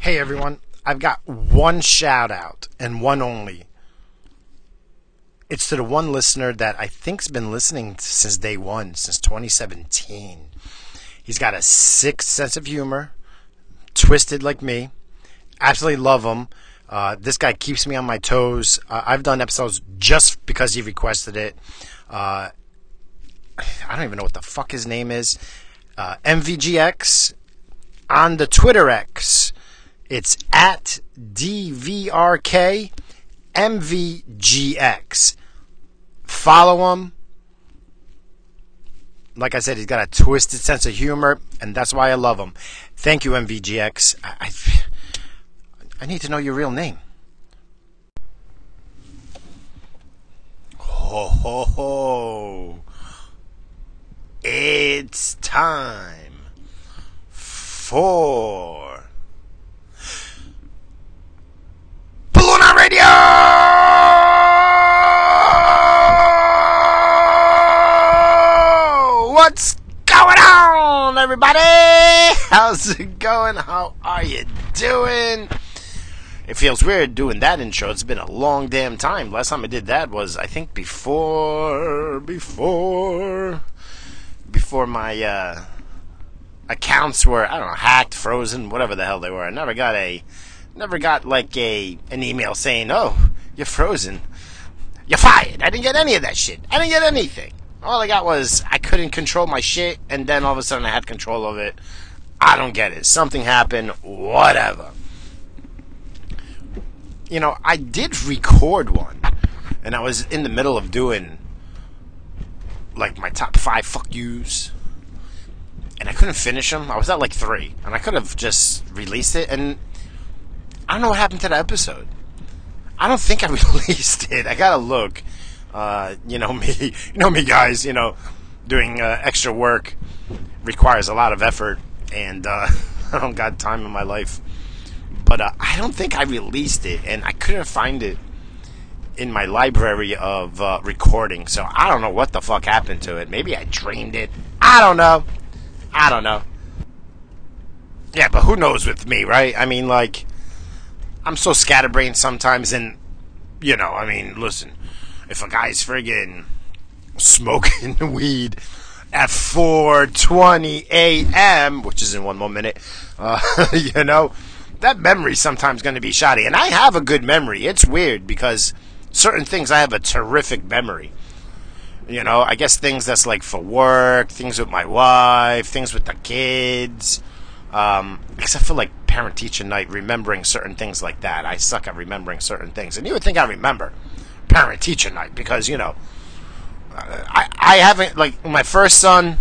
Hey everyone, I've got one shout out and one only. It's to the one listener that I think's been listening since day one, since 2017. He's got a sick sense of humor, twisted like me. Absolutely love him. This guy keeps me on my toes. I've done episodes just because he requested it. I don't even know what the fuck his name is. MVGX on the Twitter X. It's at DVRKMVGX. Follow him. Like I said, he's got a twisted sense of humor, and that's why I love him. Thank you, MVGX. I need to know your real name. Ho, ho, ho. It's time for Balloon Radio! What's going on, everybody? How's it going? How are you doing? It feels weird doing that intro. It's been a long damn time. Last time I did that was, I think, before my accounts were, I don't know, hacked, frozen, whatever the hell they were. I never got like an email saying, "Oh, you're frozen, you're fired." I didn't get any of that shit. I didn't get anything. All I got was I couldn't control my shit, and then all of a sudden I had control of it. I don't get it. Something happened. Whatever. You know, I did record one, and I was in the middle of doing like my top 5 fuck yous, and I couldn't finish them. I was at like 3, and I could have just released it, and I don't know what happened to that episode. I don't think I released it. I gotta look. You know me, guys. You know, doing extra work requires a lot of effort, and I don't got time in my life. But I don't think I released it, and I couldn't find it in my library of recording. So I don't know what the fuck happened to it. Maybe I drained it. I don't know. Yeah, but who knows with me, right? I mean, like, I'm so scatterbrained sometimes, and, you know, I mean, listen, if a guy's friggin' smoking weed at 4:20 a.m., which is in 1 more minute, you know, that memory's sometimes going to be shoddy. And I have a good memory. It's weird because certain things I have a terrific memory. You know, I guess things that's like for work, things with my wife, things with the kids. Except for like parent-teacher night, remembering certain things like that. I suck at remembering certain things. And you would think I remember parent-teacher night because, you know, I haven't, like, my first son,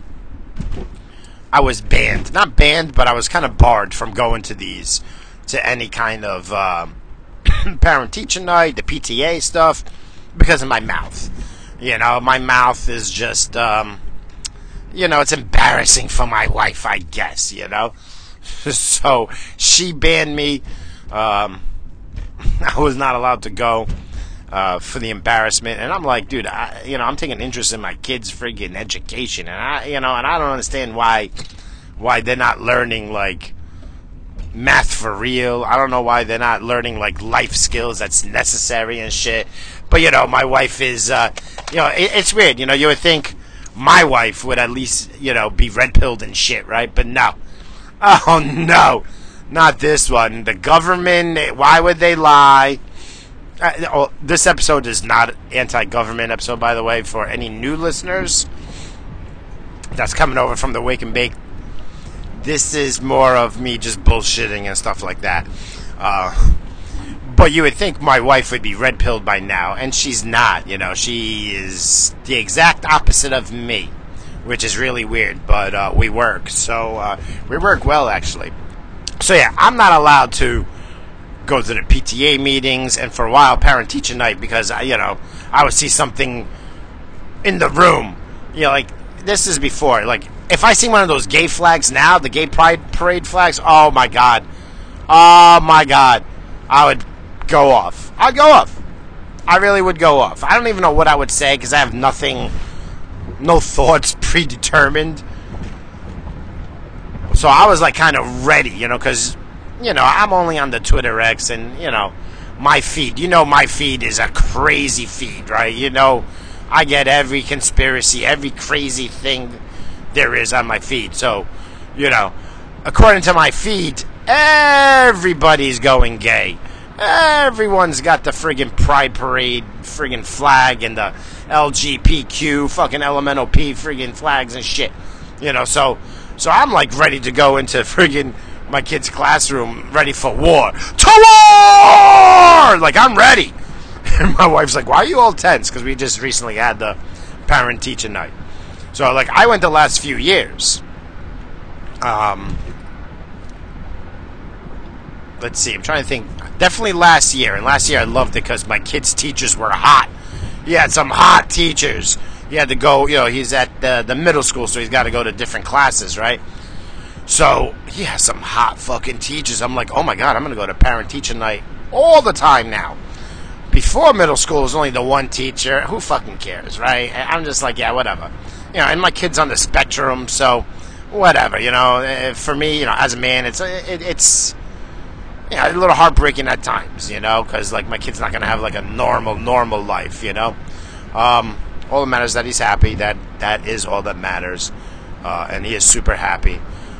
I was banned. Not banned, but I was kind of barred from going to any kind of parent-teacher night, the PTA stuff, because of my mouth. You know, my mouth is just, you know, it's embarrassing for my wife, I guess, you know. So she banned me. I was not allowed to go for the embarrassment. And I'm like, dude, I'm taking interest in my kids' friggin' education. And I don't understand why they're not learning, like, math for real. I don't know why they're not learning, like, life skills that's necessary and shit. But, you know, my wife is, it's weird. You know, you would think my wife would at least, you know, be red-pilled and shit, right? But no. Oh, no. Not this one. The government, why would they lie? This episode is not an anti-government episode, by the way, for any new listeners that's coming over from the Wake and Bake. This is more of me just bullshitting and stuff like that. But you would think my wife would be red-pilled by now, and she's not. You know, she is the exact opposite of me, which is really weird, but we work. So we work well, actually. So yeah, I'm not allowed to go to the PTA meetings, and for a while, parent-teacher night, because, I would see something in the room. You know, like, this is before. Like, if I see one of those gay flags now, the gay pride parade flags, oh my God, I would go off. I'd go off. I really would go off. I don't even know what I would say, because I have no thoughts predetermined. So I was, like, kind of ready, because I'm only on the Twitter X, and my feed. My feed is a crazy feed, right? I get every conspiracy, every crazy thing there is on my feed. So, according to my feed, everybody's going gay. Everyone's got the friggin' Pride Parade friggin' flag and the LGBTQ fucking elemental P friggin' flags and shit. So I'm like ready to go into friggin' my kid's classroom, ready for war. To war! Like, I'm ready. And my wife's like, why are you all tense? Because we just recently had the parent-teacher night. So, like, I went the last few years. Let's see, I'm trying to think. Definitely last year. And last year I loved it because my kids' teachers were hot. He had some hot teachers. He had to go, he's at the middle school, so he's got to go to different classes, right? So, he has some hot fucking teachers. I'm like, oh my God, I'm going to go to parent-teacher night all the time now. Before middle school, it was only the one teacher. Who fucking cares, right? I'm just like, yeah, whatever. And my kid's on the spectrum, so whatever, For me, as a man, it's a little heartbreaking at times, because, like, my kid's not going to have, like, a normal life, All that matters is that he's happy. That is all that matters. And he is super happy.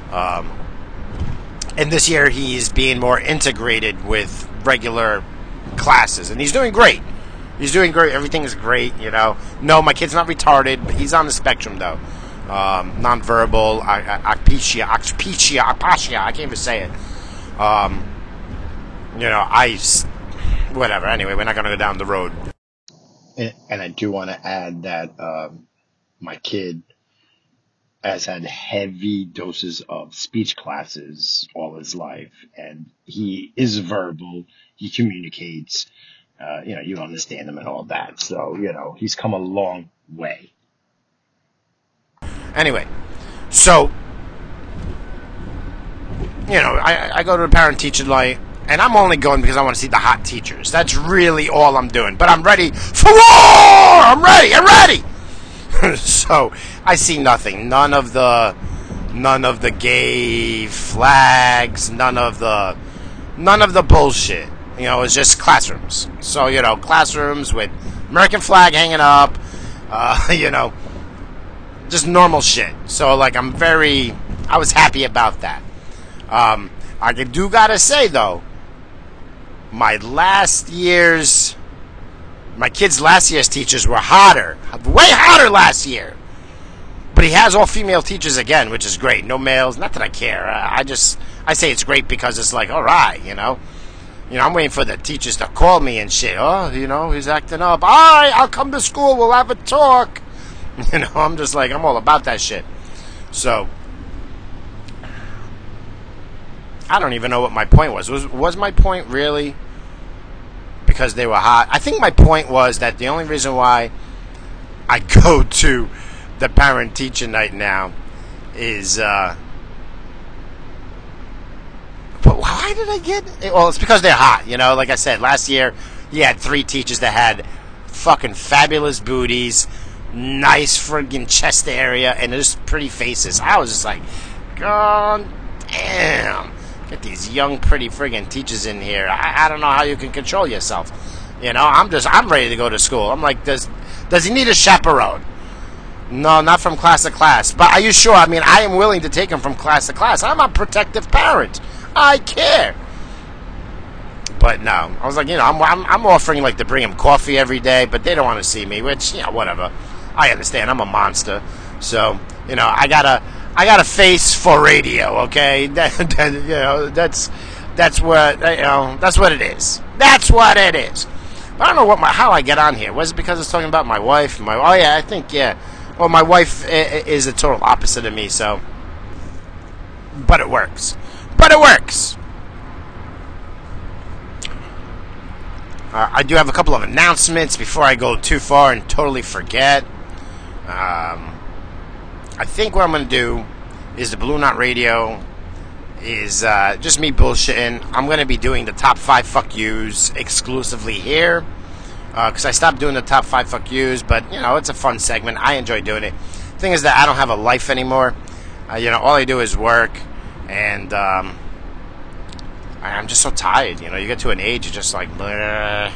And this year he's being more integrated with regular classes, and he's doing great. Everything is great, No, my kid's not retarded, but he's on the spectrum, though. Nonverbal, apatia, I can't even say it. Whatever. Anyway, we're not going to go down the road. And I do want to add that my kid has had heavy doses of speech classes all his life, and he is verbal. He communicates. You understand him and all that. So, he's come a long way. Anyway, so, I go to the parent-teacher night, and I'm only going because I want to see the hot teachers. That's really all I'm doing. But I'm ready for war! I'm ready! So, I see nothing. None of the gay flags, none of the bullshit. It's just classrooms. So, classrooms with American flag hanging up, just normal shit. So, like, I was happy about that. I do gotta say, though, my kids' last year's teachers were hotter. Way hotter last year. But he has all female teachers again, which is great. No males. Not that I care. I say it's great because it's like, all right, I'm waiting for the teachers to call me and shit. Oh, he's acting up. All right, I'll come to school. We'll have a talk. I'm just like, I'm all about that shit. So, I don't even know what my point was. Was my point really because they were hot? I think my point was that the only reason why I go to the parent-teacher night now is, but why did I get it? Well, it's because they're hot, Like I said, last year, you had 3 teachers that had fucking fabulous booties, nice friggin' chest area, and just pretty faces. I was just like, God damn. Get these young, pretty friggin' teachers in here. I don't know how you can control yourself. I'm ready to go to school. I'm like, does he need a chaperone? No, not from class to class. But are you sure? I mean, I am willing to take him from class to class. I'm a protective parent. I care. But no, I was like, I'm offering like to bring him coffee every day, but they don't want to see me. Which, whatever. I understand. I'm a monster, so I got a face for radio. Okay, that's what that's what it is. That's what it is. But I don't know how I get on here. Was it because it's talking about my wife? I think yeah. Well, my wife is a total opposite of me, so. But it works. I do have a couple of announcements before I go too far and totally forget. I think what I'm going to do is the Blue Knot Radio is just me bullshitting. I'm going to be doing the top 5 fuck yous exclusively here. Because I stopped doing the top 5 fuck yous, but, it's a fun segment. I enjoy doing it. Thing is that I don't have a life anymore. All I do is work, and, I'm just so tired. You know, you get to an age, you're just like, bleh,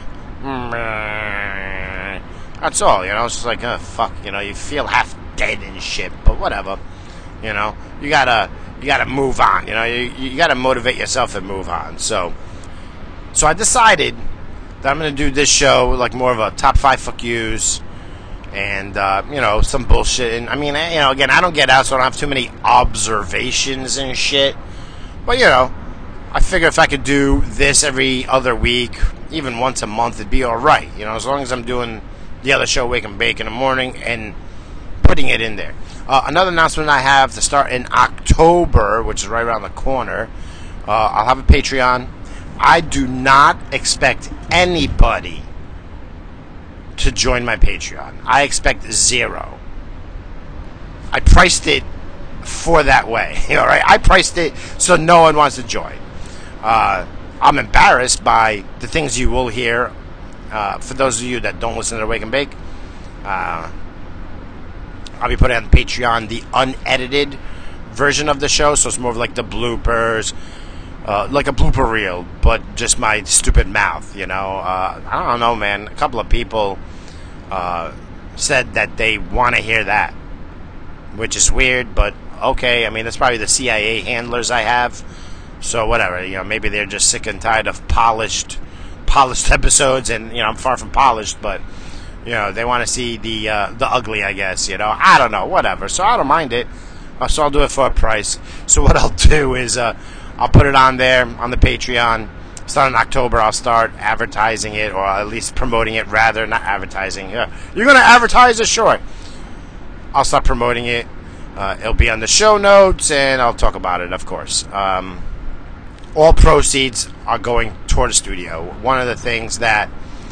bleh. That's all. You know, it's just like, oh fuck. You know, you feel half dead and shit, but whatever. You know, you gotta move on. You know, you gotta motivate yourself and move on. So I decided that I'm gonna do this show like more of a top 5 fuck yous, and you know, some bullshit. And I mean, you know, again, I don't get out, so I don't have too many observations and shit. But you know, I figure if I could do this every other week, even once a month, it'd be all right. You know, as long as I'm doing the other show, Wake and Bake, in the morning and putting it in there. Another announcement I have to start in October, which is right around the corner. I'll have a Patreon. I do not expect anybody to join my Patreon. I expect 0. I priced it for that way. All right, I priced it so no one wants to join. I'm embarrassed by the things you will hear. For those of you that don't listen to Wake and Bake, I'll be putting on Patreon the unedited version of the show, so it's more of like the bloopers, like a blooper reel, but just my stupid mouth, you know. I don't know, man. A couple of people said that they want to hear that, which is weird, but okay. I mean, that's probably the CIA handlers I have, so whatever. You know, maybe they're just sick and tired of polished episodes, and you know, I'm far from polished, but you know, they want to see the ugly, I guess. You know, I don't know, whatever. So I don't mind it. So I'll do it for a price. So what I'll do is I'll put it on there on the Patreon. Starting in October, I'll start advertising it, or at least promoting it. Rather, not advertising. You're gonna advertise it, sure. I'll start promoting it. It'll be on the show notes, and I'll talk about it, of course. All proceeds are going toward a studio. One of the things that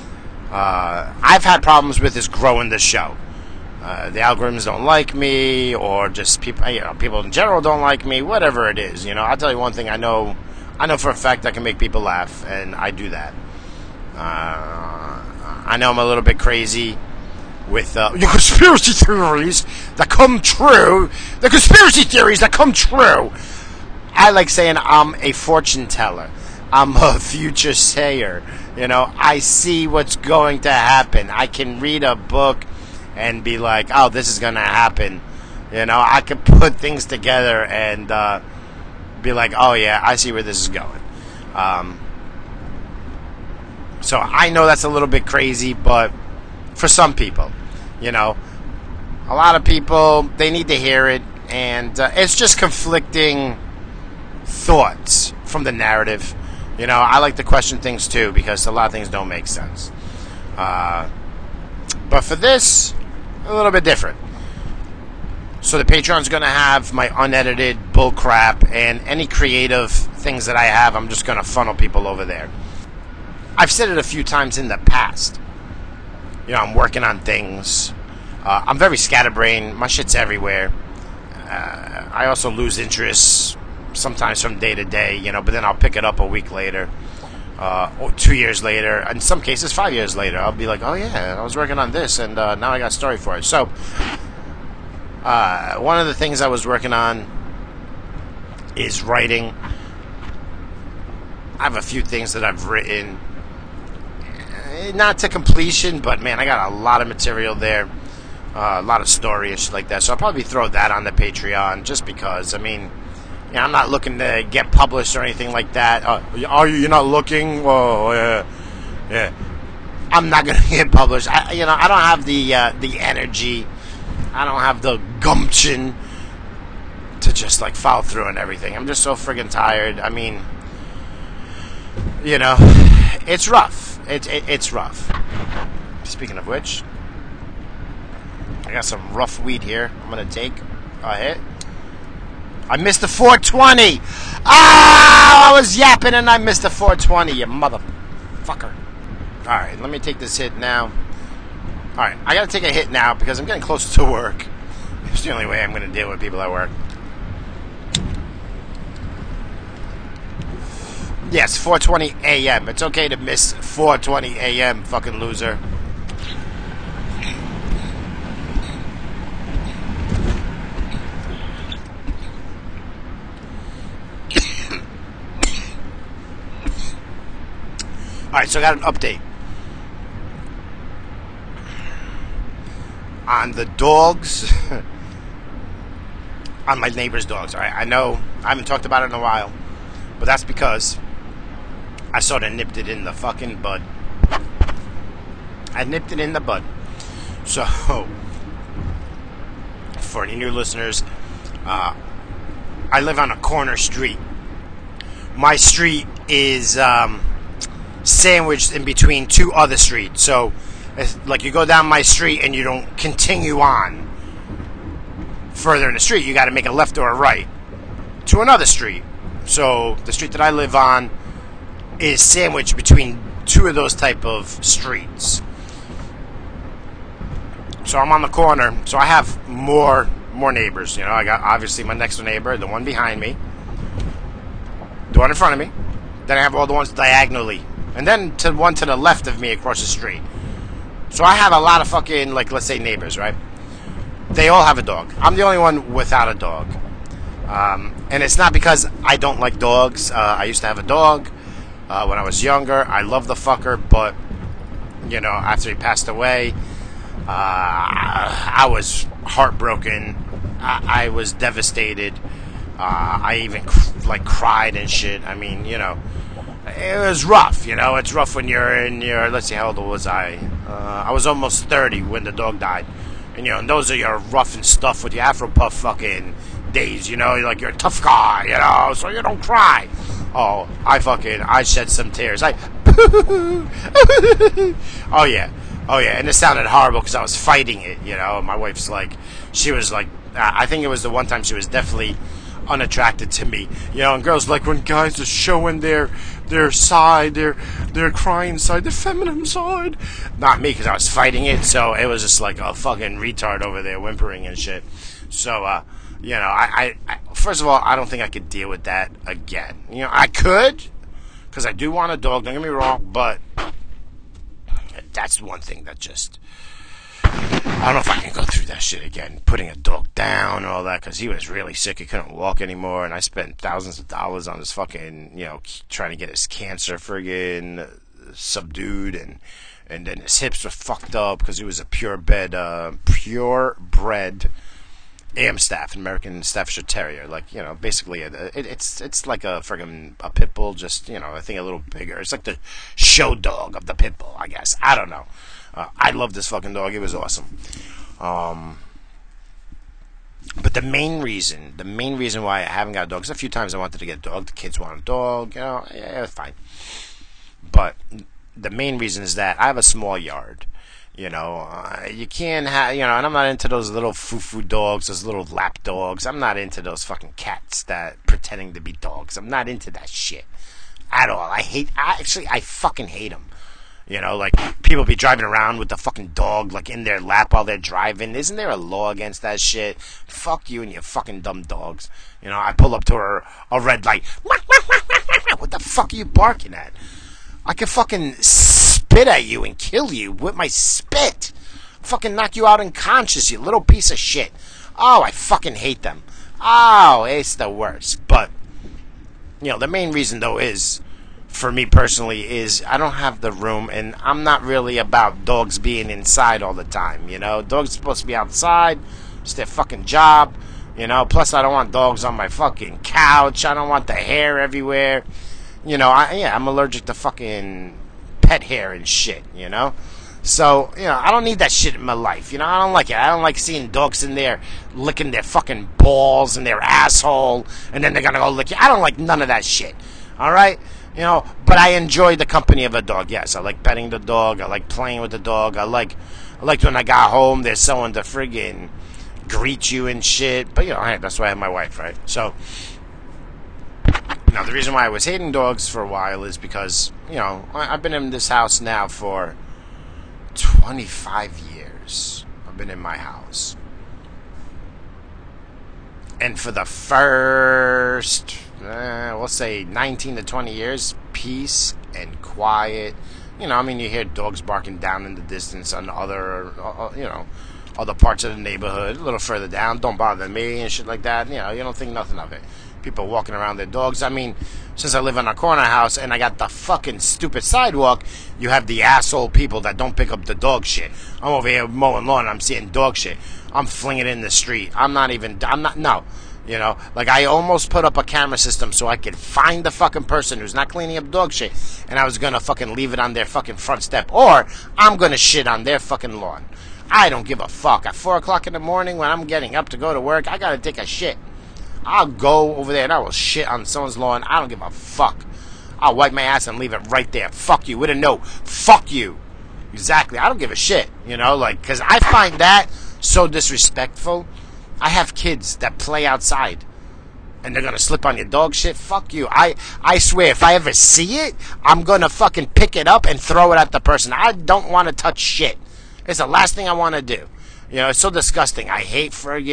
I've had problems with is growing the show. The algorithms don't like me, or just people, you know, people in general don't like me. Whatever it is, you know. I'll tell you one thing. I know for a fact I can make people laugh, and I do that. I know I'm a little bit crazy with your conspiracy theories that come true. The conspiracy theories that come true. I like saying I'm a fortune teller. I'm a future sayer. You know, I see what's going to happen. I can read a book and be like, oh, this is going to happen. You know, I can put things together and be like, oh, yeah, I see where this is going. So I know that's a little bit crazy, but for some people, you know, a lot of people, they need to hear it. And it's just conflicting thoughts from the narrative. You know, I like to question things too, because a lot of things don't make sense. But for this, a little bit different. So the Patreon's going to have my unedited bullcrap, and any creative things that I have, I'm just going to funnel people over there. I've said it a few times in the past. You know, I'm working on things. I'm very scatterbrained. My shit's everywhere. I also lose interest sometimes from day to day, you know, but then I'll pick it up a week later, or 2 years later, in some cases 5 years later. I'll be like, oh yeah, I was working on this, and now I got a story for it. So one of the things I was working on is writing. I have a few things that I've written, not to completion, but man, I got a lot of material there, a lot of story and shit like that. So I'll probably throw that on the Patreon, just because, I mean, yeah, I'm not looking to get published or anything like that. Are you? You're not looking? Whoa, yeah. I'm not gonna get published. I don't have the energy. I don't have the gumption to just like follow through and everything. I'm just so friggin' tired. I mean, you know, it's rough. It's rough. Speaking of which, I got some rough weed here. I'm gonna take a hit. I missed the 420. Ah, I was yapping and I missed the 420, you motherfucker. Alright, let me take this hit now. Alright, I gotta take a hit now because I'm getting closer to work. It's the only way I'm gonna deal with people at work. Yes, 4:20 a.m. It's okay to miss 4:20 a.m., fucking loser. Alright, so I got an update on the dogs, on my neighbor's dogs. Alright, I know I haven't talked about it in a while, but that's because I sort of nipped it in the fucking bud. I nipped it in the bud. So, for any new listeners, I live on a corner street. My street is sandwiched in between two other streets. So, like, you go down my street and you don't continue on further in the street. You got to make a left or a right to another street. So, the street that I live on is sandwiched between two of those type of streets. So I'm on the corner. So I have more neighbors. You know, I got obviously my next door neighbor, the one behind me, the one in front of me. Then I have all the ones diagonally, and then to one to the left of me across the street. So I have a lot of fucking, like, let's say neighbors, right? They all have a dog. I'm the only one without a dog, and it's not because I don't like dogs. I used to have a dog when I was younger. I love the fucker, but you know, after he passed away, I was heartbroken. I was devastated. I even cried and shit. I mean, you know, it was rough. You know, it's rough when you're in your, let's see, how old was I? I was almost 30 when the dog died. And, you know, and those are your rough and stuff with your Afro Puff fucking days. You know, you're a tough guy, you know, so you don't cry. Oh, I shed some tears. Oh, yeah. Oh, yeah, and it sounded horrible because I was fighting it, you know. My wife's like, she was like, I think it was the one time she was definitely unattracted to me, you know. And girls like when guys are showing their side, their crying side, their feminine side. Not me, because I was fighting it, so it was just like a fucking retard over there whimpering and shit. So, you know, I first of all, I don't think I could deal with that again. You know, I could, because I do want a dog, don't get me wrong, but that's one thing that just, I don't know if I can go through that shit again, putting a dog down and all that, because he was really sick. He couldn't walk anymore, and I spent thousands of dollars on his fucking, you know, trying to get his cancer friggin' subdued, and then his hips were fucked up because he was a purebred Amstaff, an American Staffordshire Terrier. Like, you know, basically it's like a friggin' a pit bull, just, you know, I think a little bigger. It's like the show dog of the pit bull, I guess. I don't know. I love this fucking dog. It was awesome. But the main reason why I haven't got a dog, because a few times I wanted to get a dog, the kids want a dog, you know, yeah, it's fine. But the main reason is that I have a small yard. You know, you can't have, you know, and I'm not into those little foo-foo dogs, those little lap dogs. I'm not into those fucking cats that pretending to be dogs. I'm not into that shit at all. I fucking hate them. You know, like, people be driving around with the fucking dog, like, in their lap while they're driving. Isn't there a law against that shit? Fuck you and your fucking dumb dogs. You know, I pull up to a red light. What the fuck are you barking at? I could fucking spit at you and kill you with my spit. Fucking knock you out unconscious, you little piece of shit. Oh, I fucking hate them. Oh, it's the worst. But, you know, the main reason, though, is, for me personally, is I don't have the room, and I'm not really about dogs being inside all the time, you know. Dogs are supposed to be outside. It's their fucking job, you know. Plus, I don't want dogs on my fucking couch. I don't want the hair everywhere. You know, I'm allergic to fucking pet hair and shit, you know? So, you know, I don't need that shit in my life, you know? I don't like it. I don't like seeing dogs in there licking their fucking balls and their asshole, and then they're gonna go lick you. I don't like none of that shit, alright? You know, but I enjoy the company of a dog, yes. I like petting the dog. I like playing with the dog. I liked when I got home, there's someone to friggin' greet you and shit. But, you know, hey, that's why I have my wife, right? So, now, the reason why I was hating dogs for a while is because, you know, I've been in this house now for 25 years. I've been in my house. And for the first, we'll say 19 to 20 years, peace and quiet. You know, I mean, you hear dogs barking down in the distance on other, you know, other parts of the neighborhood, a little further down. Don't bother me and shit like that. You know, you don't think nothing of it. people walking around their dogs. I mean, since I live in a corner house and I got the fucking stupid sidewalk, you have the asshole people that don't pick up the dog shit. I'm over here mowing lawn and I'm seeing dog shit. I'm flinging it in the street. No. You know, like I almost put up a camera system so I could find the fucking person who's not cleaning up dog shit, and I was gonna fucking leave it on their fucking front step, or I'm gonna shit on their fucking lawn. I don't give a fuck. At 4 o'clock in the morning when I'm getting up to go to work, I gotta take a shit. I'll go over there and I will shit on someone's lawn. I don't give a fuck. I'll wipe my ass and leave it right there. Fuck you. With a note. Fuck you. Exactly. I don't give a shit. You know, like, because I find that so disrespectful. I have kids that play outside and they're gonna slip on your dog shit. Fuck you. I swear, if I ever see it, I'm gonna fucking pick it up and throw it at the person. I don't want to touch shit. It's the last thing I want to do. You know, it's so disgusting. I hate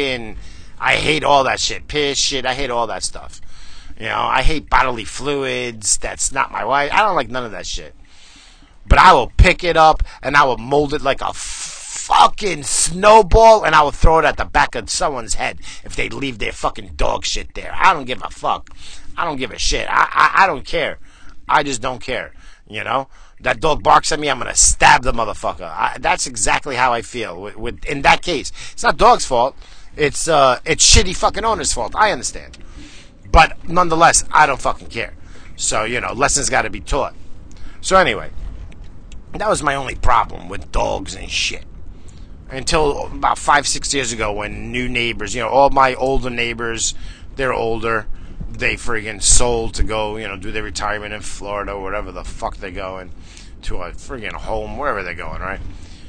all that shit. Piss, shit. I hate all that stuff. You know, I hate bodily fluids. That's not my wife. I don't like none of that shit. But I will pick it up and I will mold it like a fucking snowball and I will throw it at the back of someone's head if they leave their fucking dog shit there. I don't give a fuck. I don't give a shit. I don't care. I just don't care. You know? That dog barks at me, I'm going to stab the motherfucker. That's exactly how I feel. In that case, it's not dog's fault. It's shitty fucking owner's fault. I understand. But nonetheless, I don't fucking care. So, you know, lessons got to be taught. So anyway, that was my only problem with dogs and shit. Until about 5-6 years ago when new neighbors, you know, all my older neighbors, they're older. They friggin' sold to go, you know, do their retirement in Florida or whatever the fuck they're going, to a friggin' home, wherever they're going, right?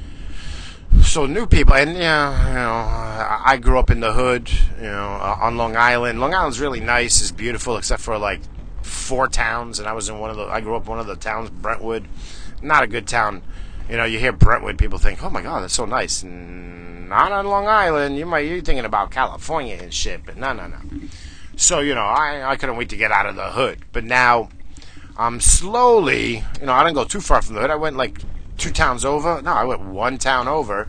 So new people, and yeah, you know, I grew up in the hood, you know, on Long Island. Long Island's really nice, it's beautiful, except for like 4 towns, and I grew up in one of the towns, Brentwood. Not a good town. You know, you hear Brentwood, people think, oh my god, that's so nice. Not on Long Island. You're thinking about California and shit, but no. So, you know, I couldn't wait to get out of the hood. But now, I'm slowly, you know, I didn't go too far from the hood. I went like 2 towns over. No, I went 1 town over.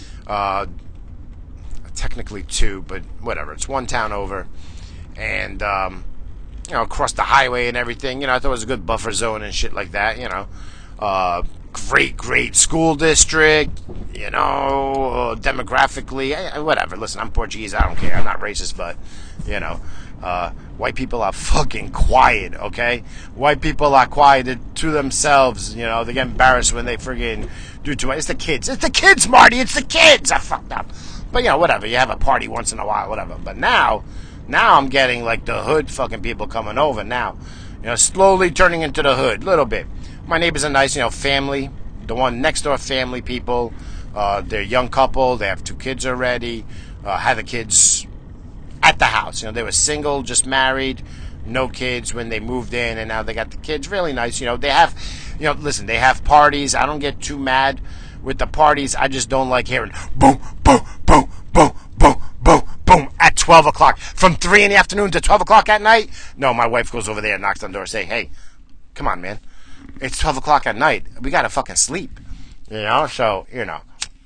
Technically 2, but whatever. It's 1 town over. And, you know, across the highway and everything. You know, I thought it was a good buffer zone and shit like that, you know. Great school district, you know, demographically, whatever. Listen, I'm Portuguese, I don't care. I'm not racist, but, you know, white people are fucking quiet, okay? White people are quiet to themselves, you know. They get embarrassed when they friggin' do too much. It's the kids, Marty, it's the kids! I fucked up. But, you know, whatever. You have a party once in a while, whatever. But now I'm getting, like, the hood fucking people coming over now. You know, slowly turning into the hood, little bit. My neighbors are nice, you know, family. The one next door, family people. They're a young couple. They have 2 kids already. Had the kids at the house. You know, they were single, just married, no kids when they moved in, and now they got the kids. Really nice. You know, they have, you know, listen, they have parties. I don't get too mad with the parties. I just don't like hearing boom, boom, boom, boom, boom, boom, boom at 12 o'clock. From 3 in the afternoon to 12 o'clock at night. No, my wife goes over there and knocks on the door and say, hey, come on, man. It's 12 o'clock at night. We gotta fucking sleep. You know? So, you know.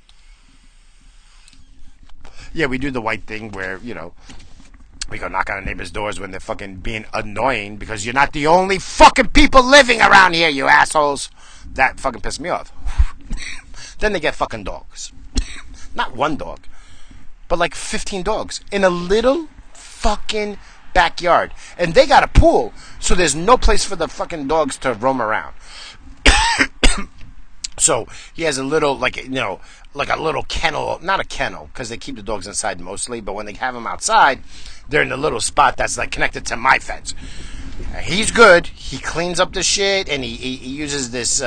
Yeah, we do the white thing where, you know, we go knock on our neighbors' doors when they're fucking being annoying because you're not the only fucking people living around here, you assholes. That fucking pissed me off. Then they get fucking dogs. Not 1 dog, but like 15 dogs in a little fucking backyard. And they got a pool, so there's no place for the fucking dogs to roam around. So he has a little, like, you know, like a little kennel, not a kennel, because they keep the dogs inside mostly, but when they have them outside, they're in a little spot that's like connected to my fence. He's good. He cleans up the shit, and he uses this,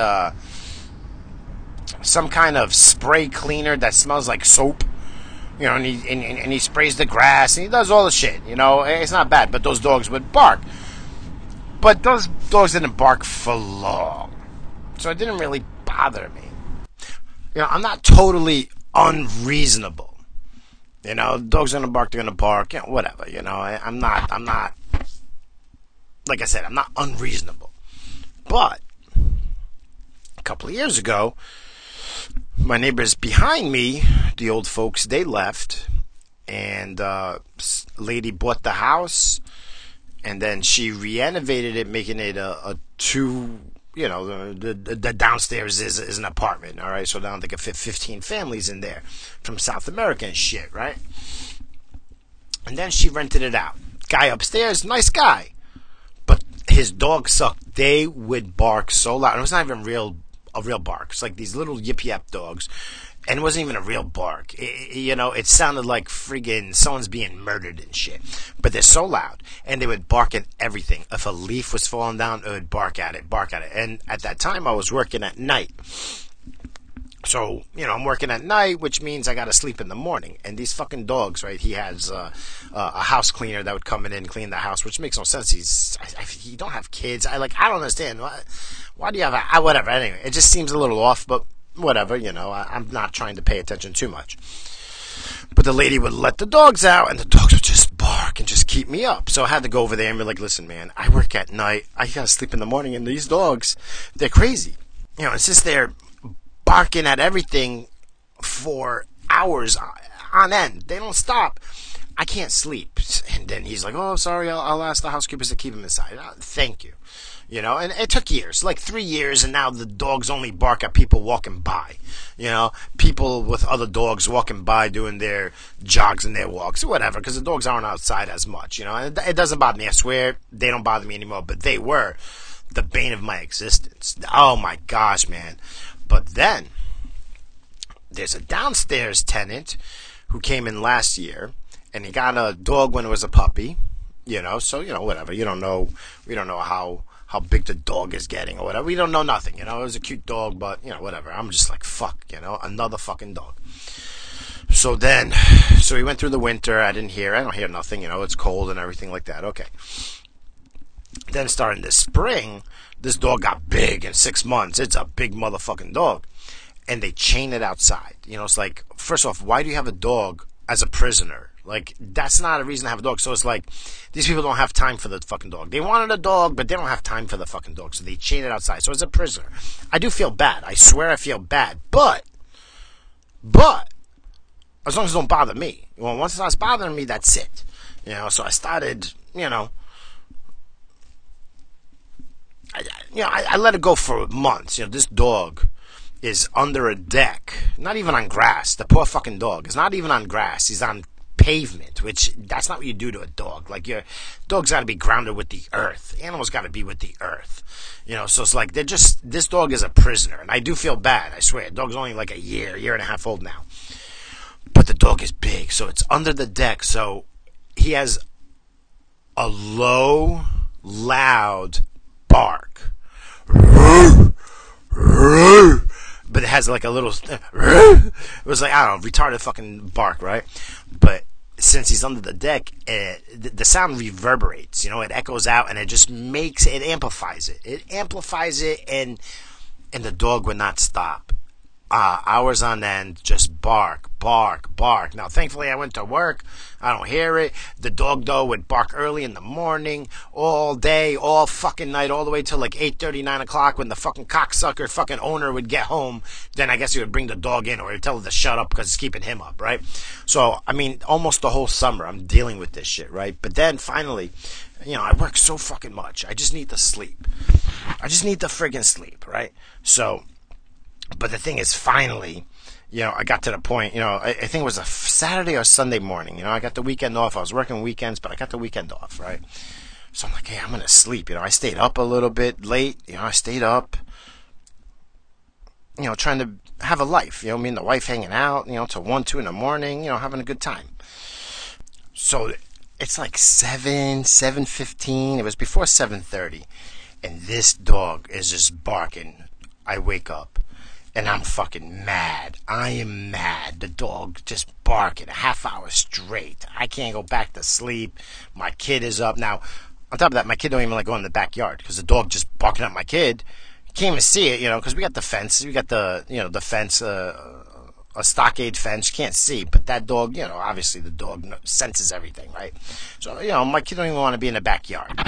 some kind of spray cleaner that smells like soap. You know, and he sprays the grass, and he does all the shit, you know. It's not bad, but those dogs would bark. But those dogs didn't bark for long. So it didn't really bother me. You know, I'm not totally unreasonable. You know, dogs are gonna bark, they're gonna bark, you know, whatever, you know. I'm not, like I said, I'm not unreasonable. But a couple of years ago, my neighbors behind me, the old folks, they left, and a lady bought the house, and then she renovated it, making it a two. You know, the downstairs is an apartment. All right, so now they can fit 15 families in there from South America and shit, right? And then she rented it out. Guy upstairs, nice guy, but his dog sucked. They would bark so loud. It was not even a real bark. It's like these little yip yap dogs, and it wasn't even a real bark. It sounded like friggin' someone's being murdered and shit. But they're so loud, and they would bark at everything. If a leaf was falling down, it would bark at it, bark at it. And at that time, I was working at night. So, I'm working at night, which means I got to sleep in the morning. And these fucking dogs, right? He has a house cleaner that would come in and clean the house, which makes no sense. He don't have kids. I don't understand. Why do you have whatever. Anyway, it just seems a little off, but whatever, I'm not trying to pay attention too much. But the lady would let the dogs out, and the dogs would just bark and just keep me up. So I had to go over there and be like, listen, man, I work at night. I got to sleep in the morning, and these dogs, they're crazy. It's just they're barking at everything for hours on end. They don't stop. I can't sleep. And then he's like, oh, sorry, I'll ask the housekeepers to keep him inside. Thank you. And it took years, like 3 years, and now the dogs only bark at people walking by. People with other dogs walking by doing their jogs and their walks or whatever, because the dogs aren't outside as much. And it doesn't bother me. I swear they don't bother me anymore, but they were the bane of my existence. Oh my gosh, man. But then there's a downstairs tenant who came in last year, and he got a dog when it was a puppy. So whatever. We don't know how big the dog is getting or whatever. We don't know nothing. It was a cute dog, but whatever. I'm just like, fuck. Another fucking dog. So he went through the winter. I don't hear nothing. It's cold and everything like that. Okay. Then starting this spring, this dog got big in 6 months. It's a big motherfucking dog. And they chain it outside. It's like, first off, why do you have a dog as a prisoner? Like, that's not a reason to have a dog. So it's like, these people don't have time for the fucking dog. They wanted a dog, but they don't have time for the fucking dog. So they chain it outside. So as a prisoner, I do feel bad. I swear I feel bad. But, as long as it don't bother me. Once it starts bothering me, that's it. So I started, I let it go for months. This dog is under a deck, not even on grass. The poor fucking dog is not even on grass. He's on pavement, which that's not what you do to a dog. Like, your dog's got to be grounded with the earth. Animals got to be with the earth. So it's like this dog is a prisoner, and I do feel bad. I swear, the dog's only like a year and a half old now, but the dog is big, so it's under the deck. So he has a low, loud bark. But it has like a little, it was like, I don't know, retarded fucking bark, right? But since he's under the deck, the sound reverberates, it echoes out, and it just it amplifies it. It amplifies it, and the dog would not stop. Hours on end, just bark, bark, bark. Now, thankfully, I went to work. I don't hear it. The dog, though, would bark early in the morning, all day, all fucking night, all the way till like 8:30, 9 o'clock when the fucking cocksucker fucking owner would get home. Then I guess he would bring the dog in, or he'd tell her to shut up because it's keeping him up, right? So, almost the whole summer, I'm dealing with this shit, right? But then, finally, I work so fucking much. I just need to sleep. I just need to friggin' sleep, right? So, but the thing is, finally, I got to the point, I think it was a Saturday or Sunday morning. I got the weekend off. I was working weekends, but I got the weekend off, right? So I'm like, hey, I'm going to sleep. I stayed up a little bit late. I stayed up, trying to have a life. Me and the wife hanging out, till 1, 2 in the morning, having a good time. So it's like 7:15. It was before 7:30. And this dog is just barking. I wake up. And I'm fucking mad. I am mad. The dog just barking a half hour straight. I can't go back to sleep. My kid is up. Now, on top of that, my kid don't even like go in the backyard because the dog just barking at my kid. Can't even see it, because we got the fence. We got the fence, a stockade fence. Can't see. But that dog, obviously the dog senses everything, right? So, my kid don't even want to be in the backyard,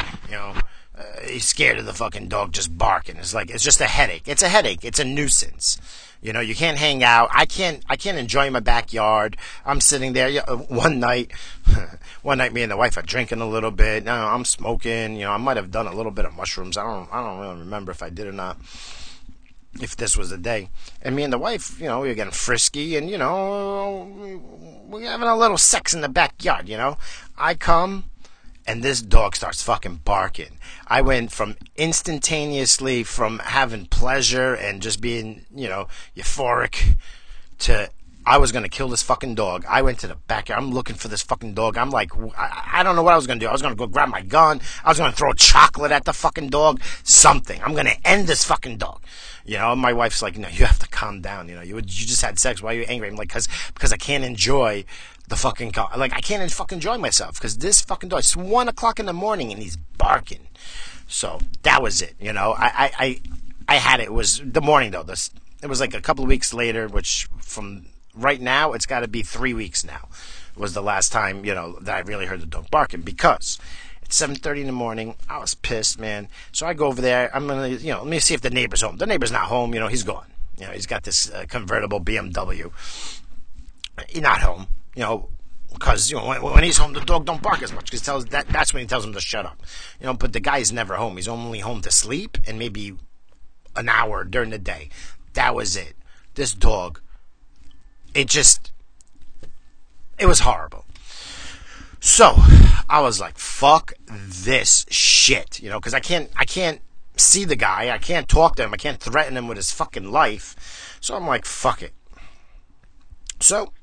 He's scared of the fucking dog just barking. It's like, it's just a headache. It's a headache. It's a nuisance. You know, you can't hang out. I can't enjoy my backyard. I'm sitting there. One night, me and the wife are drinking a little bit. No, I'm smoking. You know, I might have done a little bit of mushrooms. I don't really remember if I did or not. If this was the day, and me and the wife, you know, we were getting frisky, and you know, we're having a little sex in the backyard. You know, I come, and this dog starts fucking barking. I went from instantaneously from having pleasure and just being, you know, euphoric to I was going to kill this fucking dog. I went to the backyard. I'm looking for this fucking dog. I'm like, I don't know what I was going to do. I was going to go grab my gun. I was going to throw chocolate at the fucking dog. Something. I'm going to end this fucking dog. You know, my wife's like, no, you have to calm down. You know, you just had sex. Why are you angry? I'm like, because I can't enjoy the fucking car. Like, I can't fucking enjoy myself because this fucking dog, it's 1 o'clock in the morning and he's barking. So that was it. You know, I had it. It was the morning though. It was like a couple of weeks later, which from right now, it's got to be 3 weeks now. Was the last time, you know, that I really heard the dog barking because it's 7:30 in the morning. I was pissed, man. So I go over there. I'm gonna, you know, let me see if the neighbor's home. The neighbor's not home. You know, he's gone. You know, he's got this convertible BMW. He's not home. You know, because you know when he's home, the dog don't bark as much. Because that's when he tells him to shut up. You know, but the guy's never home. He's only home to sleep and maybe an hour during the day. That was it. This dog. It was horrible. So I was like, fuck this shit, you know, because I can't see the guy, I can't talk to him, I can't threaten him with his fucking life. So I'm like, fuck it. So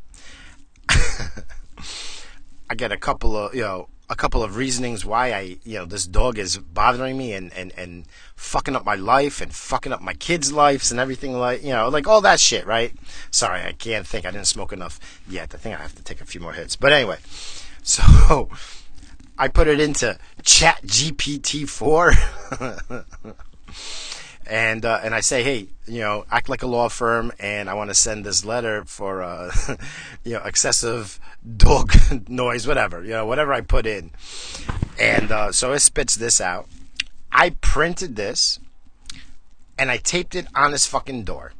I get a couple of reasonings why this dog is bothering me and fucking up my life and fucking up my kids' lives and everything, like, you know, like all that shit, right? Sorry, I can't think. I didn't smoke enough yet. I think I have to take a few more hits. But anyway, so I put it into Chat GPT-4 and I say, hey, you know, act like a law firm, and I want to send this letter for you know, excessive dog noise, whatever, you know, whatever I put in. And so it spits this out. I printed this and I taped it on his fucking door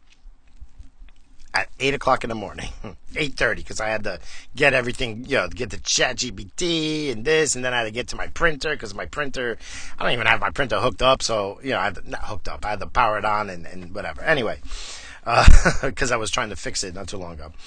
at 8 o'clock in the morning, 8:30, because I had to get everything, you know, get the Chat GPT and this, and then I had to get to my printer, because my printer, I don't even have my printer hooked up, so, you know, not hooked up, I had to power it on and whatever. Anyway, because I was trying to fix it not too long ago.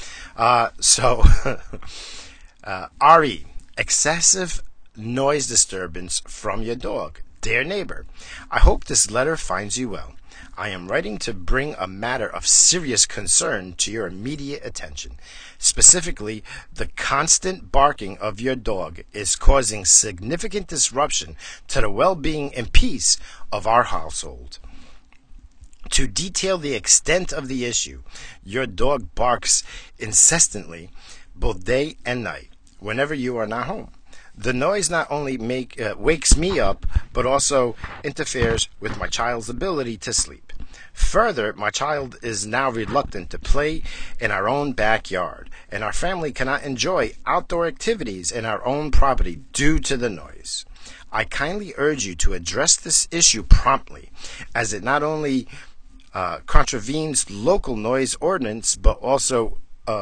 RE, excessive noise disturbance from your dog. Dear neighbor, I hope this letter finds you well. I am writing to bring a matter of serious concern to your immediate attention. Specifically, the constant barking of your dog is causing significant disruption to the well-being and peace of our household. To detail the extent of the issue, your dog barks incessantly, both day and night, whenever you are not home. The noise not only wakes me up, but also interferes with my child's ability to sleep. Further, my child is now reluctant to play in our own backyard, and our family cannot enjoy outdoor activities in our own property due to the noise. I kindly urge you to address this issue promptly, as it not only contravenes local noise ordinance, but also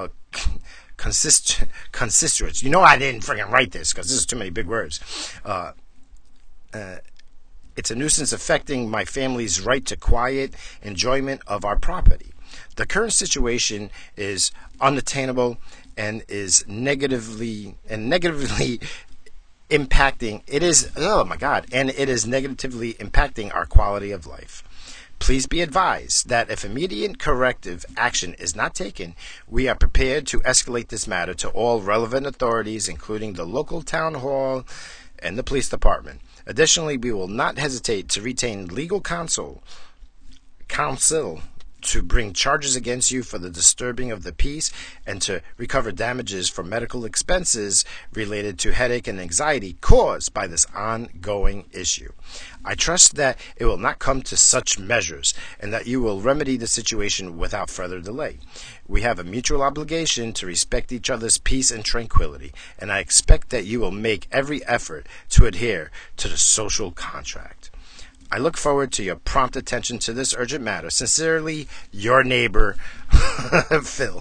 constituents. You know I didn't freaking write this because this is too many big words. It's a nuisance affecting my family's right to quiet enjoyment of our property. The current situation is unattainable and is negatively impacting. It is negatively impacting our quality of life. Please be advised that if immediate corrective action is not taken, we are prepared to escalate this matter to all relevant authorities, including the local town hall and the police department. Additionally, we will not hesitate to retain legal counsel to bring charges against you for the disturbing of the peace and to recover damages for medical expenses related to headache and anxiety caused by this ongoing issue. I trust that it will not come to such measures and that you will remedy the situation without further delay. We have a mutual obligation to respect each other's peace and tranquility, and I expect that you will make every effort to adhere to the social contract. I look forward to your prompt attention to this urgent matter. Sincerely, your neighbor, Phil.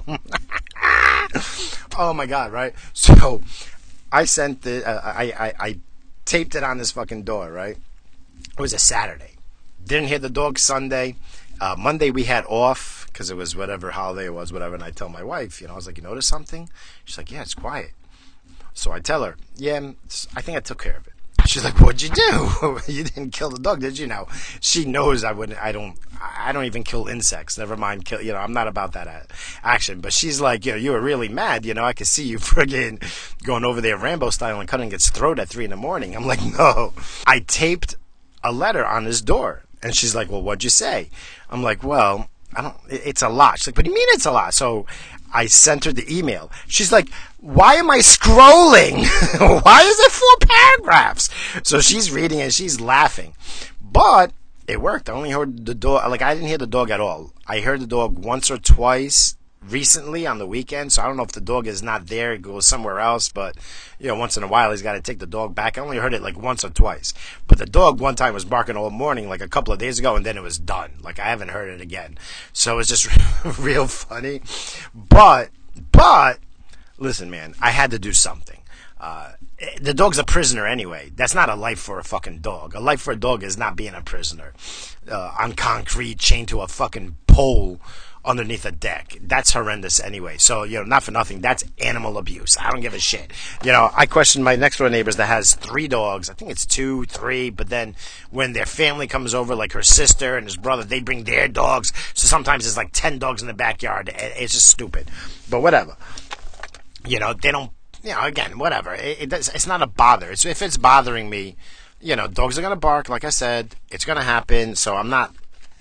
Oh my God, right? So I sent I taped it on this fucking door, right? It was a Saturday. Didn't hear the dog Sunday. Monday we had off because it was whatever holiday it was, whatever. And I tell my wife, I was like, you notice something? She's like, yeah, it's quiet. So I tell her, yeah, I think I took care of it. She's like, what'd you do? You didn't kill the dog, did you? Now, she knows I don't even kill insects. Never mind kill, I'm not about that action. But she's like, you were really mad. I could see you friggin' going over there Rambo style and cutting its throat at 3 a.m. I'm like, no. I taped a letter on his door. And she's like, well, what'd you say? I'm like, well, it's a lot. She's like, what do you mean it's a lot? So I sent her the email. She's like, why am I scrolling? Why is it 4 paragraphs? So she's reading and she's laughing. But it worked. I only heard the dog. Like, I didn't hear the dog at all. I heard the dog once or twice recently on the weekend. So I don't know if the dog is not there. It goes somewhere else. But, once in a while, he's got to take the dog back. I only heard it like once or twice. But the dog one time was barking all morning, like a couple of days ago, and then it was done. Like, I haven't heard it again. So it's just real funny. But, listen, man, I had to do something. The dog's a prisoner anyway. That's not a life for a fucking dog. A life for a dog is not being a prisoner on concrete, chained to a fucking pole underneath a deck. That's horrendous anyway. So, not for nothing, that's animal abuse. I don't give a shit. I question my next door neighbors that has 3 dogs. I think it's 2, 3, but then when their family comes over, like her sister and his brother, they bring their dogs. So sometimes there's like 10 dogs in the backyard. It's just stupid. But whatever. They don't, again, whatever. It's not a bother. If it's bothering me, dogs are going to bark. Like I said, it's going to happen. So I'm not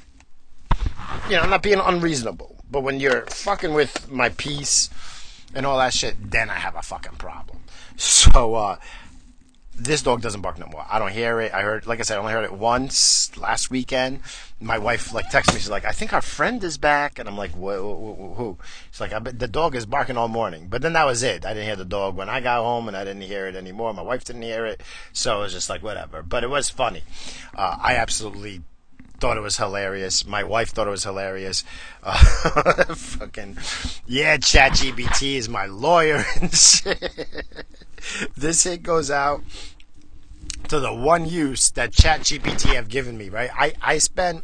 being unreasonable. But when you're fucking with my peace and all that shit, then I have a fucking problem. So, this dog doesn't bark no more. I don't hear it. I only heard it once last weekend. My wife texted me. She's like, I think our friend is back. And I'm like, who? She's like, the dog is barking all morning. But then that was it. I didn't hear the dog when I got home, and I didn't hear it anymore. My wife didn't hear it. So it was just like, whatever. But it was funny. I absolutely thought it was hilarious. My wife thought it was hilarious. Fucking, yeah, ChatGPT is my lawyer and shit. This hit goes out to the one use that ChatGPT have given me, right? I spent,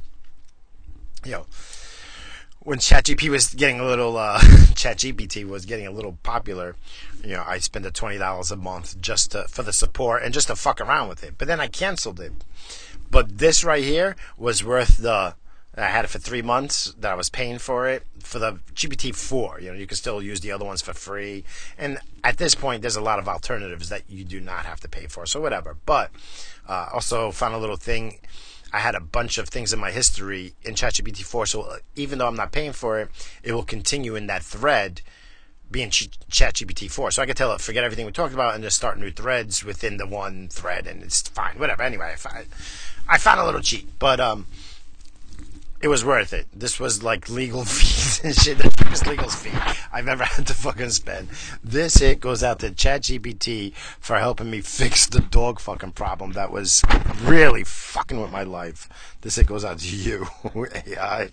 when ChatGPT was getting a little, ChatGPT was getting a little popular, I spent $20 a month just for the support and just to fuck around with it. But then I canceled it. But this right here was worth I had it for 3 months that I was paying for it. For the GPT-4, you can still use the other ones for free. And at this point, there's a lot of alternatives that you do not have to pay for. So whatever. But also found a little thing. I had a bunch of things in my history in ChatGPT-4. So even though I'm not paying for it, it will continue in that thread being ChatGPT-4. So I can tell it, forget everything we talked about and just start new threads within the one thread. And it's fine. Whatever. Anyway, I found a little cheap. But it was worth it. This was like legal fees and shit. The biggest legal fee I've ever had to fucking spend. This hit goes out to ChatGPT for helping me fix the dog fucking problem that was really fucking with my life. This hit goes out to you, AI.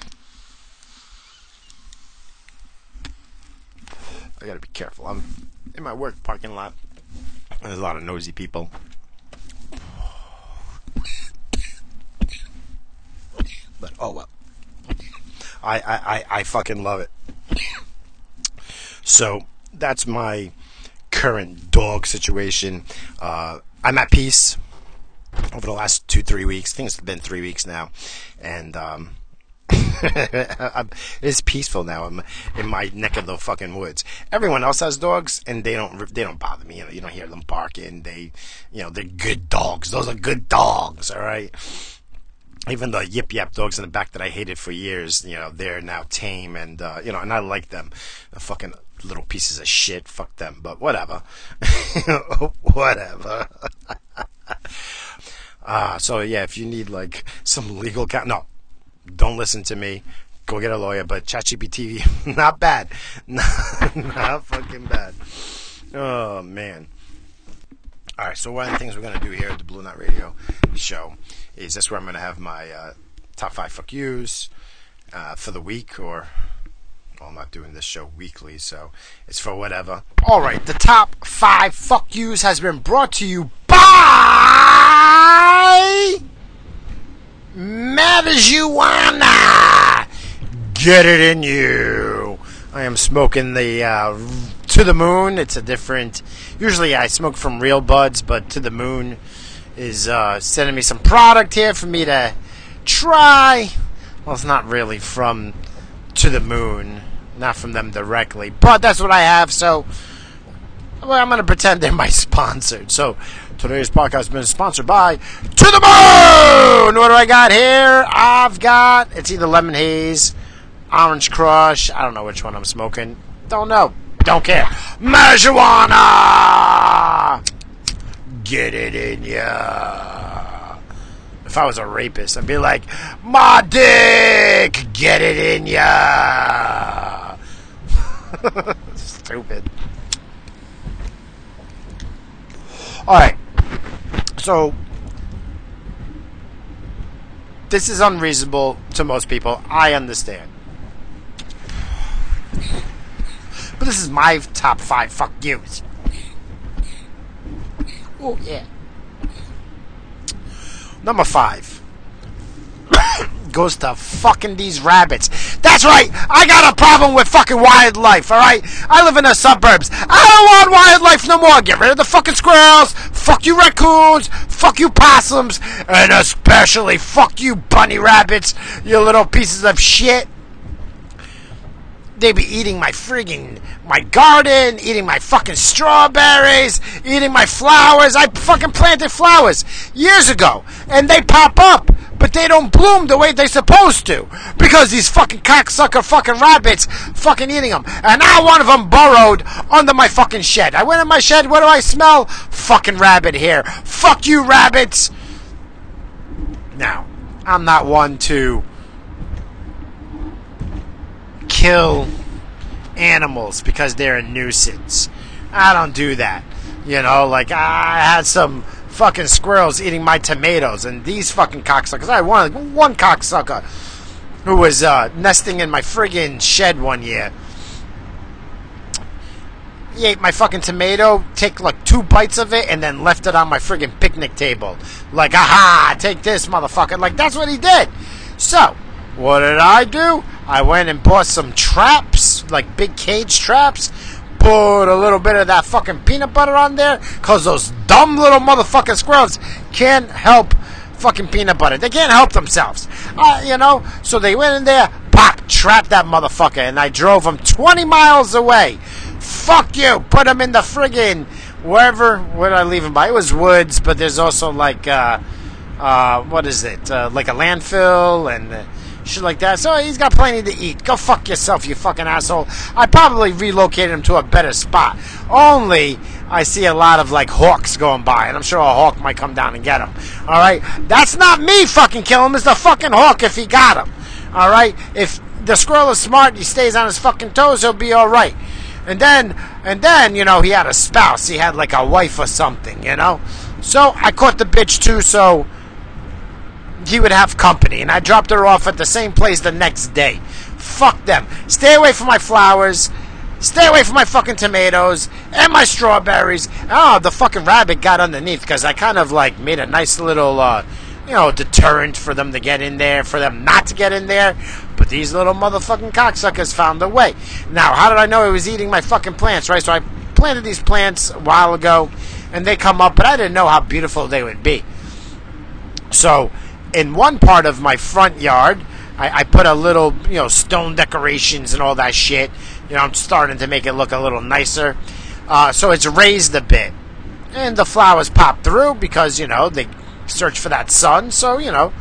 I gotta be careful. I'm in my work parking lot. There's a lot of nosy people. But oh well, I fucking love it. So that's my current dog situation. I'm at peace over the last 2-3 weeks. I think it's been 3 weeks now, and it's peaceful now. I'm in my neck of the fucking woods. Everyone else has dogs, and they don't bother me. You don't hear them barking. They're good dogs. Those are good dogs. All right. Even the yip yap dogs in the back that I hated for years, they're now tame and and I like them. The fucking little pieces of shit, fuck them. But whatever, whatever. So yeah, if you need like some legal no, don't listen to me. Go get a lawyer. But ChatGPT, not bad, not fucking bad. Oh man. All right, so one of the things we're going to do here at the Blue Knot Radio show is that's where I'm going to have my top 5 fuck yous for the week, or well, I'm not doing this show weekly, so it's for whatever. All right, the top 5 fuck yous has been brought to you by Marijuana. Get it in you. I am smoking the To the Moon. It's a different. Usually I smoke from Real Buds, but To the Moon is sending me some product here for me to try. Well, it's not really from To the Moon, not from them directly, but that's what I have. So, well, I'm gonna pretend they're my sponsor. So today's podcast has been sponsored by To the Moon. What do I got here? I've got, it's either Lemon Haze, Orange Crush. I don't know which one I'm smoking. Don't know. Don't care. Marijuana! Get it in ya. If I was a rapist, I'd be like, my dick! Get it in ya. Stupid. Alright. So, this is unreasonable to most people. I understand. But this is my top 5 fuck yous. Oh, yeah. Number 5 goes to fucking these rabbits. That's right. I got a problem with fucking wildlife, alright? I live in the suburbs. I don't want wildlife no more. Get rid of the fucking squirrels. Fuck you raccoons. Fuck you possums. And especially fuck you bunny rabbits. You little pieces of shit. They be eating my garden, eating my fucking strawberries, eating my flowers. I fucking planted flowers years ago, and they pop up, but they don't bloom the way they're supposed to, because these fucking cocksucker fucking rabbits fucking eating them. And now one of them burrowed under my fucking shed. I went in my shed, what do I smell? Fucking rabbit hair. Fuck you, rabbits. Now, I'm not one to kill animals because they're a nuisance. I don't do that. You know, like I had some fucking squirrels eating my tomatoes, and these fucking cocksuckers. I had one cocksucker who was nesting in my friggin' shed one year. He ate my fucking tomato, take like 2 bites of it, and then left it on my friggin' picnic table. Like, aha, take this, motherfucker. Like, that's what he did. So, what did I do? I went and bought some traps, like big cage traps. Put a little bit of that fucking peanut butter on there, because those dumb little motherfucking squirrels can't help fucking peanut butter. They can't help themselves. You know? So they went in there, pop, trapped that motherfucker, and I drove them 20 miles away. Fuck you. Put them in the friggin' where did I leave them by? It was woods, but there's also like, what is it? Like a landfill and shit like that. So he's got plenty to eat. Go fuck yourself, you fucking asshole. I probably relocated him to a better spot. Only I see a lot of like hawks going by, and I'm sure a hawk might come down and get him. Alright? That's not me fucking killing him. It's the fucking hawk if he got him. Alright? If the squirrel is smart and he stays on his fucking toes, he'll be alright. And then, you know, he had a spouse. He had like a wife or something, you know? So I caught the bitch too, so he would have company, and I dropped her off at the same place the next day. Fuck them. Stay away from my flowers. Stay away from my fucking tomatoes and my strawberries. Oh, the fucking rabbit got underneath because I kind of like made a nice little, deterrent for them to get in there, for them not to get in there. But these little motherfucking cocksuckers found a way. Now, how did I know it was eating my fucking plants, right? So I planted these plants a while ago, and they come up, but I didn't know how beautiful they would be. So in one part of my front yard, I put a little, stone decorations and all that shit. I'm starting to make it look a little nicer. So it's raised a bit. And the flowers pop through because, they search for that sun. So,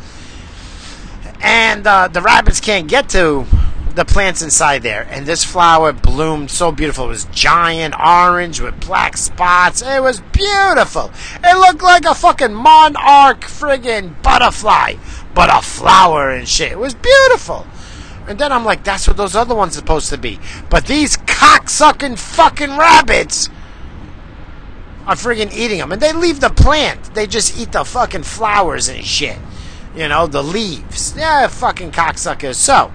And the rabbits can't get to the plants inside there. And this flower bloomed so beautiful. It was giant orange with black spots. It was beautiful. It looked like a fucking monarch friggin' butterfly, but a flower and shit. It was beautiful. And then I'm like, that's what those other ones are supposed to be. But these cocksucking fucking rabbits are friggin' eating them. And they leave the plant. They just eat the fucking flowers and shit. the leaves. Yeah, fucking cocksuckers. So,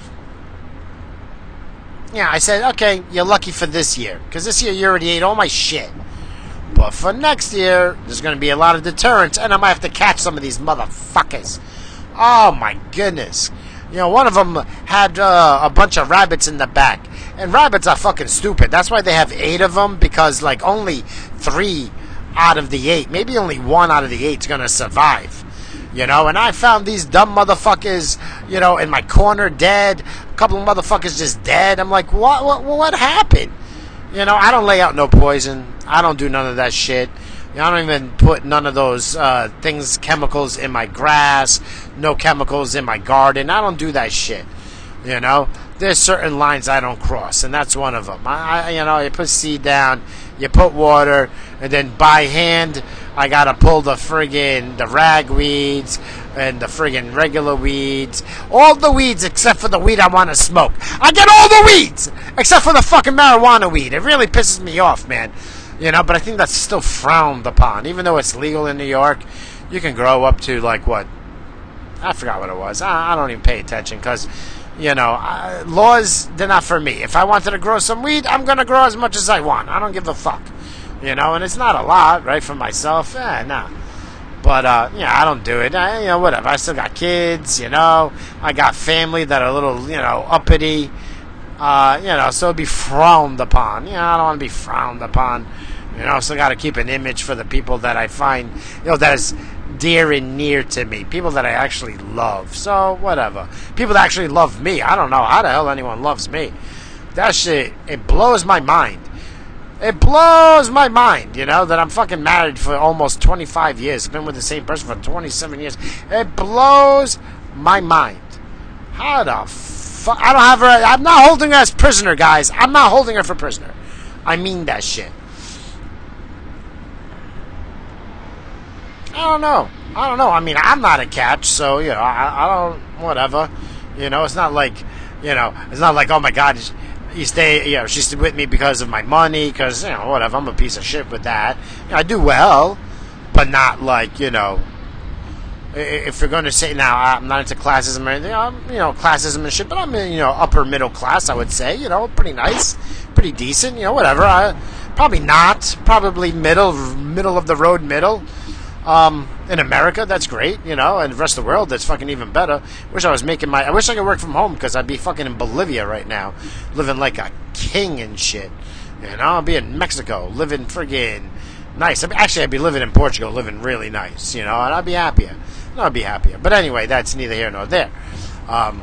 yeah, I said, okay, you're lucky for this year. Because this year you already ate all my shit. But for next year, there's going to be a lot of deterrence, and I might have to catch some of these motherfuckers. Oh, my goodness. One of them had a bunch of rabbits in the back. And rabbits are fucking stupid. That's why they have 8 of them, because, only 3 out of the 8, maybe only 1 out of the 8 is going to survive. And I found these dumb motherfuckers, in my corner dead. A couple of motherfuckers just dead. I'm like, what happened? I don't lay out no poison. I don't do none of that shit. I don't even put none of those chemicals in my grass. No chemicals in my garden. I don't do that shit. There's certain lines I don't cross, and that's one of them. You put seed down, you put water, and then by hand, I gotta pull the ragweeds and the friggin' regular weeds. All the weeds except for the weed I want to smoke. I get all the weeds except for the fucking marijuana weed. It really pisses me off, man. But I think that's still frowned upon. Even though it's legal in New York, you can grow up to, what? I forgot what it was. I don't even pay attention because, laws, they're not for me. If I wanted to grow some weed, I'm going to grow as much as I want. I don't give a fuck. And it's not a lot, right, for myself. Nah. But, I don't do it. Whatever. I still got kids, I got family that are a little, uppity. So it'd be frowned upon. I don't want to be frowned upon. So got to keep an image for the people that I find, that is dear and near to me. People that I actually love. So, whatever. People that actually love me. I don't know how the hell anyone loves me. That shit, it blows my mind. It blows my mind, that I'm fucking married for almost 25 years. I've been with the same person for 27 years. It blows my mind. How the fuck? I don't have her. I'm not holding her as prisoner, guys. I'm not holding her for prisoner. I mean that shit. I don't know. I mean, I'm not a catch, so, I don't, whatever. It's not like, oh my God, you stay, she's with me because of my money, because, whatever, I'm a piece of shit with that. I do well, but not like, if you're going to say, now, I'm not into classism or anything, classism and shit, but I'm in, upper middle class, I would say, pretty nice, pretty decent, whatever. Probably not, probably middle of the road middle. In America, that's great, and the rest of the world, that's fucking even better. I wish I could work from home, because I'd be fucking in Bolivia right now, living like a king and shit. I'd be in Mexico, living friggin' nice. I'd be living in Portugal, living really nice, and I'd be happier. But anyway, that's neither here nor there. But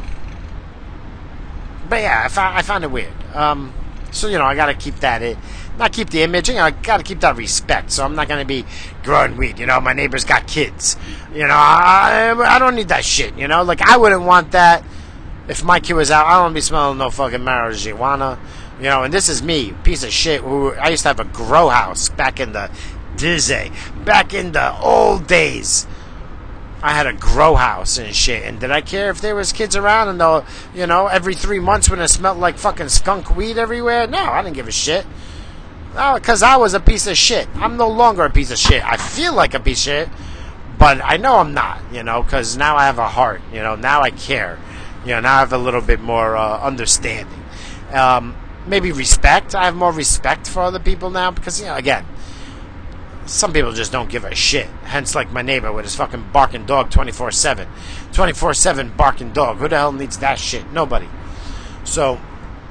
yeah, I found it weird. So, I gotta keep that not keep the image, I gotta keep that respect, so I'm not gonna be growing weed, my neighbor's got kids, I don't need that shit, I wouldn't want that if my kid was out. I don't want to be smelling no fucking marijuana, and this is me, piece of shit, who I used to have a grow house back in the back in the old days. I had a grow house and shit, and did I care if there was kids around and every 3 months when it smelled like fucking skunk weed everywhere? No, I didn't give a shit. No, because I was a piece of shit. I'm no longer a piece of shit. I feel like a piece of shit, but I know I'm not, because now I have a heart, now I care. Now I have a little bit more understanding. Maybe respect. I have more respect for other people now because, again, some people just don't give a shit. Hence, like my neighbor with his fucking barking dog 24/7. 24/7 barking dog. Who the hell needs that shit? Nobody. So,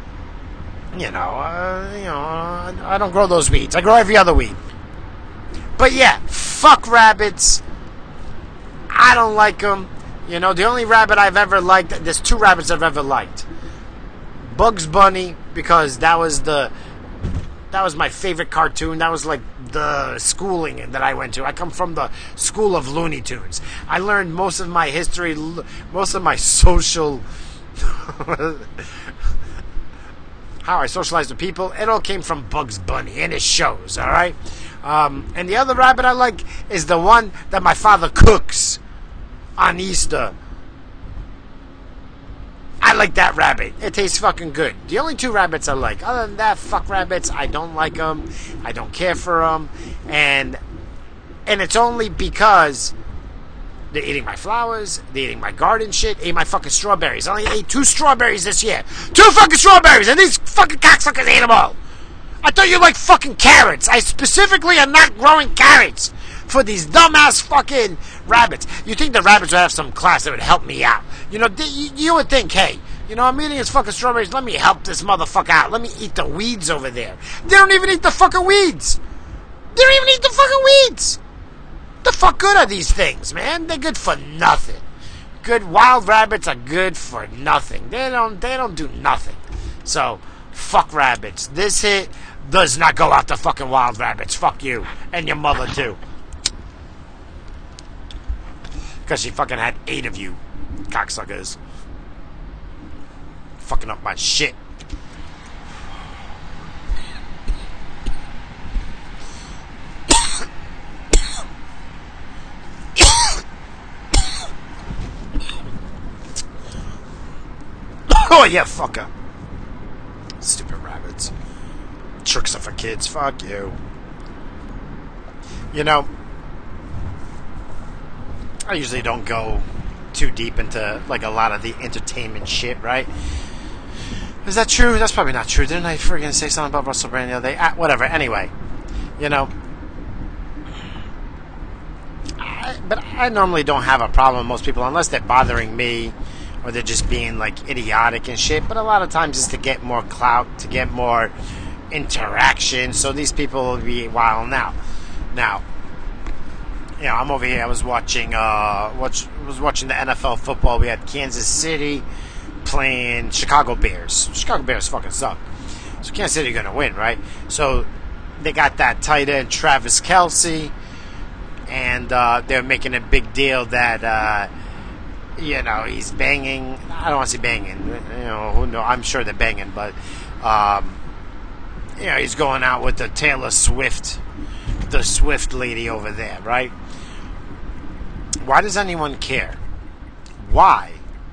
I don't grow those weeds. I grow every other weed. But yeah, fuck rabbits. I don't like them. The only rabbit I've ever liked, there's 2 rabbits I've ever liked. Bugs Bunny, because that was my favorite cartoon. That was like the schooling that I went to. I come from the school of Looney Tunes. I learned most of my history, most of my social how I socialize with people, it all came from Bugs Bunny and his shows, all right? And the other rabbit I like is the one that my father cooks on Easter. I like that rabbit. It tastes fucking good. The only 2 rabbits I like. Other than that, fuck rabbits. I don't like them. I don't care for them. And it's only because They're eating my flowers. They're eating my garden shit. Ate my fucking strawberries. I only ate 2 strawberries this year. 2 fucking strawberries, and these fucking cocksuckers ate them all. I thought you liked fucking carrots. I specifically am not growing carrots for these dumbass fucking rabbits. You think the rabbits would have some class that would help me out? You know, you would think, hey, you know, I'm eating his fucking strawberries. Let me help this motherfucker out. Let me eat the weeds over there. They don't even eat the fucking weeds. They don't even eat the fucking weeds. The fuck good are these things, man? They're good for nothing. Good wild rabbits are good for nothing. They don't do nothing. So, fuck rabbits. This hit does not go out to fucking wild rabbits. Fuck you. And your mother, too. Because she fucking had 8 of you, cocksuckers. Fucking up my shit. Oh, yeah, fucker. Stupid rabbits. Tricks are for kids. Fuck you. You know, I usually don't go too deep into, like, a lot of the entertainment shit, right? Is that true? That's probably not true. Didn't I friggin' say something about Russell Brand the other day? Whatever. Anyway, you know, but I normally don't have a problem with most people unless they're bothering me or they're just being, like, idiotic and shit. But a lot of times it's to get more clout, to get more interaction. So these people will be wilding out. Now, you know, I'm over here. I was watching the NFL football. We had Kansas City playing Chicago Bears. Chicago Bears fucking suck. So Kansas City gonna win, right? So they got that tight end Travis Kelce, and they're making a big deal that you know, he's banging. I don't want to say banging. You know, who knows? I'm sure they're banging, but you know, he's going out with the Taylor Swift, the Swift lady over there, right? Why does anyone care? Why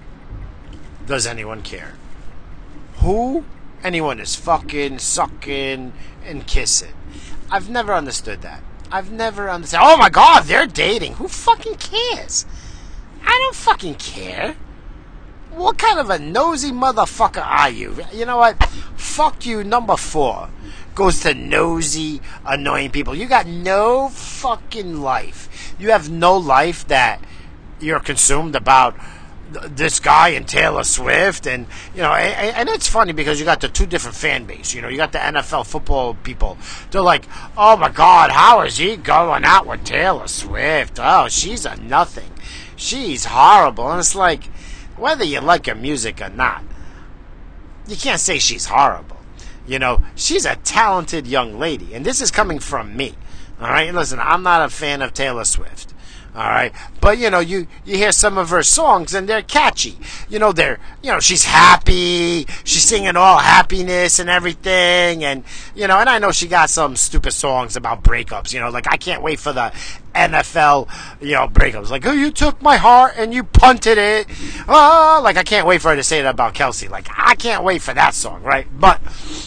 does anyone care? Who anyone is fucking, sucking, and kissing? I've never understood that. I've never understood. Oh my God, they're dating. Who fucking cares? I don't fucking care. What kind of a nosy motherfucker are you? You know what? Fuck you, number 4. Goes to nosy, annoying people. You got no fucking life. You have no life that you're consumed about this guy and Taylor Swift. And, you know, and it's funny because you got the 2 different fan base. You know, you got the NFL football people. They're like, oh my God, how is he going out with Taylor Swift? Oh, she's a nothing. She's horrible. And it's like, whether you like her music or not, you can't say she's horrible. You know, she's a talented young lady. And this is coming from me. All right? Listen, I'm not a fan of Taylor Swift. All right? But, you know, you hear some of her songs and they're catchy. You know, she's happy. She's singing all happiness and everything. And, you know, and I know she got some stupid songs about breakups. You know, like, I can't wait for the NFL, you know, breakups. Like, oh, you took my heart and you punted it. Oh, like, I can't wait for her to say that about Kelce. Like, I can't wait for that song, right? But,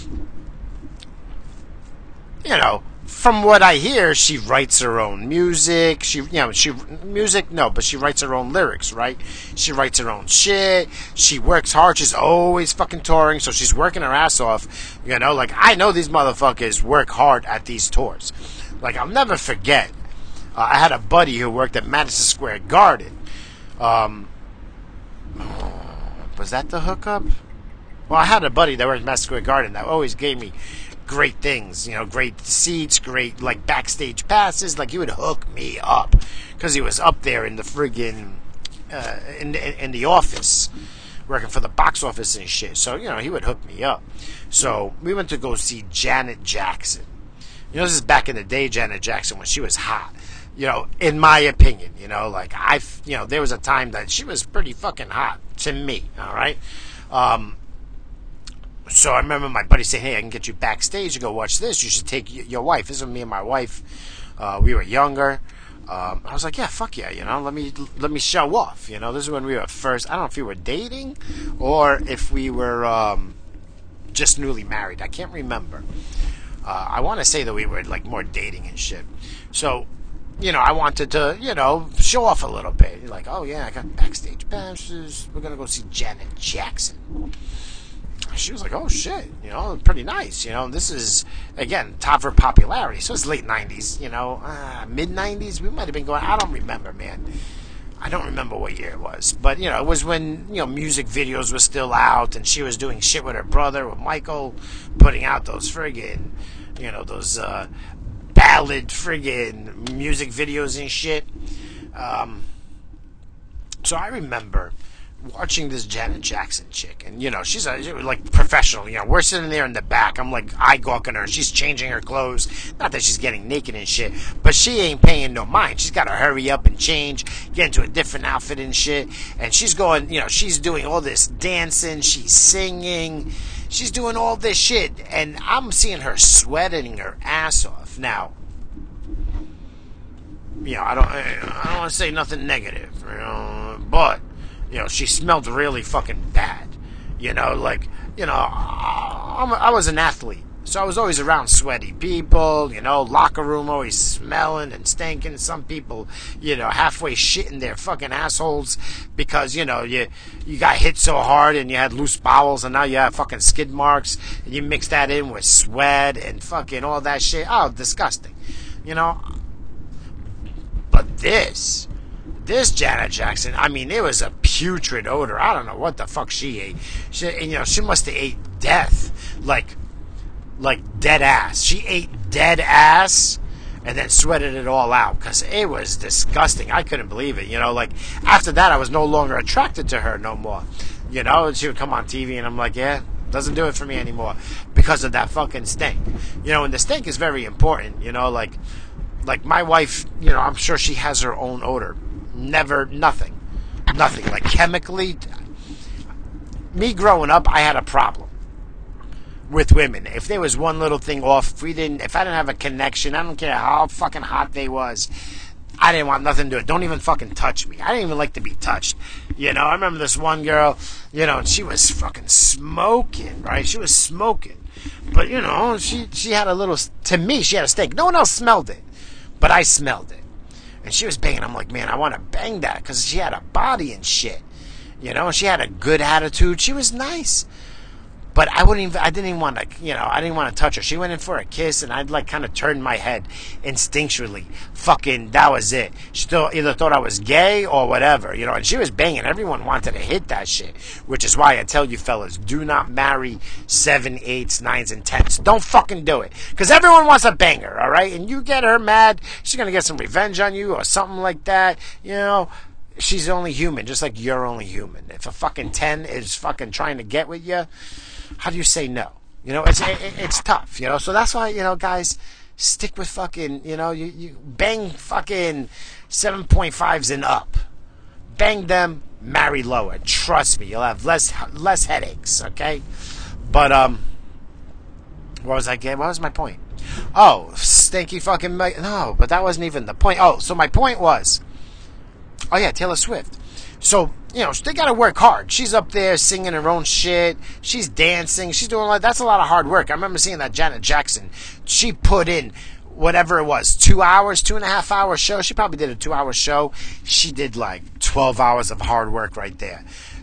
you know, from what I hear, she writes her own music. She writes her own lyrics, right? She writes her own shit. She works hard. She's always fucking touring, so she's working her ass off. You know, like, I know these motherfuckers work hard at these tours. Like, I'll never forget. I had a buddy who worked at Madison Square Garden. Was that the hookup? Well, I had a buddy that worked at Madison Square Garden that always gave me great things, you know, great seats, great, like, backstage passes. Like, he would hook me up because he was up there in the friggin' in the office working for the box office and shit. So, you know, he would hook me up. So we went to go see Janet Jackson. You know, this is back in the day, Janet Jackson, when she was hot. You know, in my opinion, you know, like, there was a time that she was pretty fucking hot to me, all right? So I remember my buddy saying, hey, I can get you backstage to go watch this. You should take your wife. This was me and my wife. We were younger. I was like, yeah, fuck yeah, you know, let me show off. You know, this is when we were first, I don't know if we were dating or if we were just newly married. I can't remember. I want to say that we were, like, more dating and shit. So I wanted to, show off a little bit. Like, oh yeah, I got backstage passes. We're gonna go see Janet Jackson. She was like, oh shit, pretty nice. This is, again, top of her popularity. So it's late 90s, mid 90s. We might have been going, I don't remember, man. I don't remember what year it was. But, it was when, music videos were still out and she was doing shit with her brother, with Michael, putting out those friggin', those ballad friggin' music videos and shit. So I remember watching this Janet Jackson chick, and she's like professional. We're sitting there in the back. I'm like eye gawking her. She's changing her clothes. Not that she's getting naked and shit, but she ain't paying no mind. She's got to hurry up and change, get into a different outfit and shit. And she's going, she's doing all this dancing. She's singing. She's doing all this shit, and I'm seeing her sweating her ass off. Now, I don't want to say nothing negative, but. She smelled really fucking bad. I was an athlete. So I was always around sweaty people, locker room always smelling and stinking. Some people, halfway shitting their fucking assholes because, you got hit so hard and you had loose bowels and now you have fucking skid marks and you mix that in with sweat and fucking all that shit. Oh, disgusting. But this Janet Jackson, I mean, it was a putrid odor. I don't know what the fuck she ate. She must have ate death, like dead ass. She ate dead ass and then sweated it all out because it was disgusting. I couldn't believe it. After that, I was no longer attracted to her no more. She would come on TV and I'm like, yeah, doesn't do it for me anymore because of that fucking stink. And the stink is very important. Like my wife, I'm sure she has her own odor. Nothing. Like chemically, me growing up, I had a problem with women. If there was one little thing off, if I didn't have a connection, I don't care how fucking hot they was, I didn't want nothing to do with it. Don't even fucking touch me. I didn't even like to be touched. I remember this one girl, and she was fucking smoking, right? She was smoking. But, she had a little, to me, she had a stink. No one else smelled it, but I smelled it. And she was banging. I'm like, man, I want to bang that because she had a body and shit. She had a good attitude. She was nice. But I didn't even want to, I didn't want to touch her. She went in for a kiss and I'd like kind of turned my head instinctually. Fucking, that was it. She either thought I was gay or whatever, and she was banging. Everyone wanted to hit that shit, which is why I tell you fellas, do not marry 7, 8s, 9s, and 10s. Don't fucking do it. Because everyone wants a banger, all right? And you get her mad, she's going to get some revenge on you or something like that, She's only human, just like you're only human. If a fucking 10 is fucking trying to get with you, how do you say no? It's tough, So that's why, guys, stick with fucking, you bang fucking 7.5s and up. Bang them, marry lower. Trust me, you'll have less headaches, okay? But, what was my point? Oh, stinky fucking, no, but that wasn't even the point. Oh, so my point was, oh yeah, Taylor Swift. So, they gotta work hard. She's up there singing her own shit. She's dancing. She's doing that's a lot of hard work. I remember seeing that Janet Jackson. She put in whatever it was, 2 hours, 2.5 hour show. She probably did a 2 hour show. She did like 12 hours of hard work right there.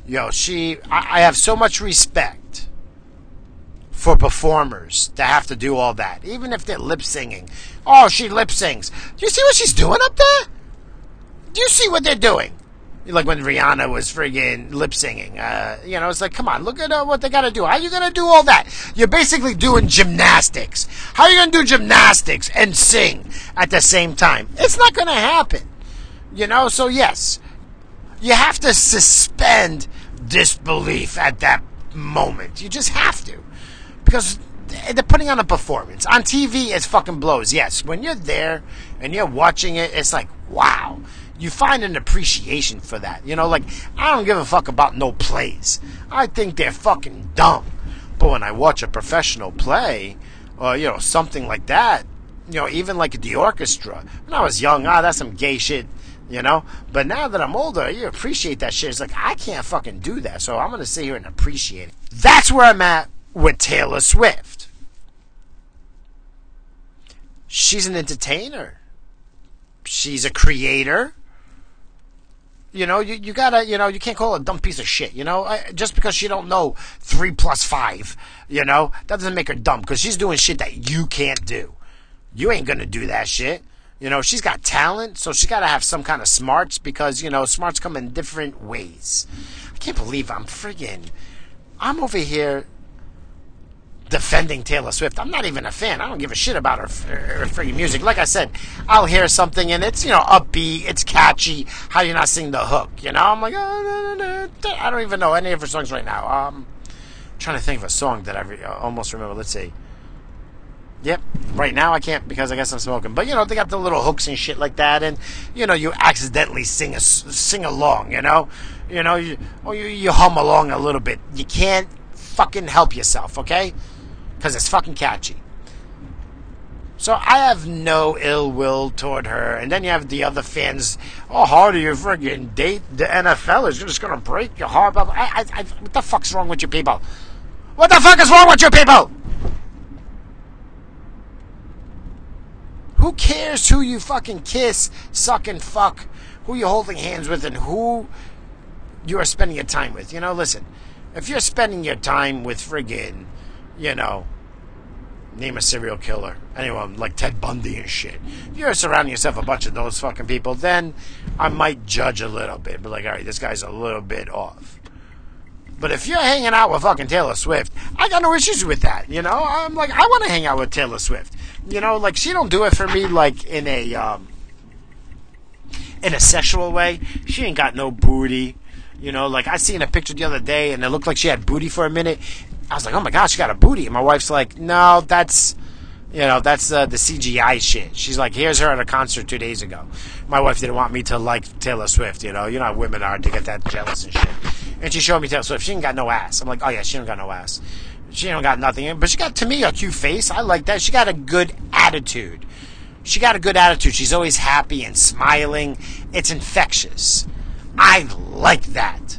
I have so much respect for performers to have to do all that. Even if they're lip singing. Oh, she lip sings. Do you see what she's doing up there? Do you see what they're doing? Like when Rihanna was friggin' lip singing, it's like, come on, look at what they gotta do. How are you gonna do all that? You're basically doing gymnastics. How are you gonna do gymnastics and sing at the same time? It's not gonna happen. So yes, you have to suspend disbelief at that moment. You just have to. Because they're putting on a performance. On TV, it fucking blows. Yes, when you're there and you're watching it, it's like, wow. You find an appreciation for that. I don't give a fuck about no plays. I think they're fucking dumb. But when I watch a professional play, or, something like that, even like the orchestra, when I was young, that's some gay shit, But now that I'm older, you appreciate that shit. It's like, I can't fucking do that, so I'm going to sit here and appreciate it. That's where I'm at with Taylor Swift. She's an entertainer. She's a creator. You gotta, you can't call her a dumb piece of shit, just because she don't know 3 plus 5, that doesn't make her dumb, because she's doing shit that you can't do. You ain't gonna do that shit. She's got talent, so she gotta have some kind of smarts, because, smarts come in different ways. I can't believe I'm over here defending Taylor Swift. I'm not even a fan. I don't give a shit about her freaking music. Like I said, I'll hear something and it's, upbeat, it's catchy. How do you not sing the hook? I'm like, I don't even know any of her songs right now. I'm trying to think of a song that I almost remember. Let's see. Yep, right now I can't because I guess I'm smoking. But, they got the little hooks and shit like that. And, you accidentally sing along, you hum along a little bit. You can't fucking help yourself, okay? Because it's fucking catchy. So I have no ill will toward her. And then you have the other fans. Oh, how do you friggin' date the NFL? Is just gonna break your heart? What the fuck's wrong with you people? What the fuck is wrong with you people? Who cares who you fucking kiss, suck, and fuck? Who you're holding hands with and who you are spending your time with? Listen. If you're spending your time with friggin', name a serial killer, anyone like Ted Bundy and shit, if you're surrounding yourself with a bunch of those fucking people, then I might judge a little bit. But like, all right, this guy's a little bit off. But if you're hanging out with fucking Taylor Swift, I got no issues with that. I'm like, I want to hang out with Taylor Swift. Like she don't do it for me like in a sexual way. She ain't got no booty. Like I seen a picture the other day and it looked like she had booty for a minute. I was like, oh my gosh, she got a booty. And my wife's like, no, that's the CGI shit. She's like, here's her at a concert 2 days ago. My wife didn't want me to like Taylor Swift, You know how women are to get that jealous and shit. And she showed me Taylor Swift. She ain't got no ass. I'm like, oh yeah, she ain't got no ass. She ain't got nothing. But she got, to me, a cute face. I like that. She got a good attitude. She's always happy and smiling. It's infectious. I like that.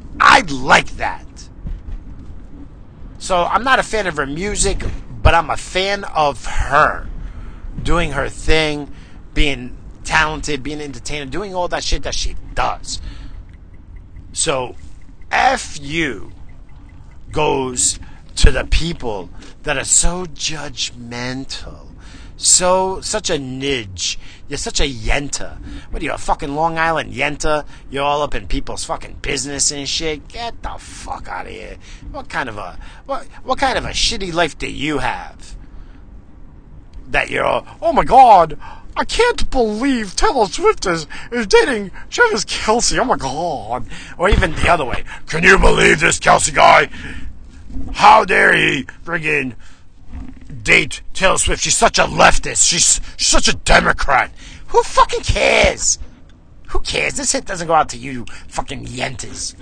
So I'm not a fan of her music, but I'm a fan of her doing her thing, being talented, being entertained, doing all that shit that she does. So F you goes to the people that are so judgmental. Such a nidge. You're such a yenta. What are you, a fucking Long Island yenta? You're all up in people's fucking business and shit. Get the fuck out of here. What kind of a shitty life do you have? That you're all, oh my god, I can't believe Taylor Swift is dating Travis Kelce. Oh my god. Or even the other way. Can you believe this Kelce guy? How dare he friggin' date Taylor Swift? She's such a leftist. She's such a Democrat. Who fucking cares? Who cares? This hit doesn't go out to you fucking yentas.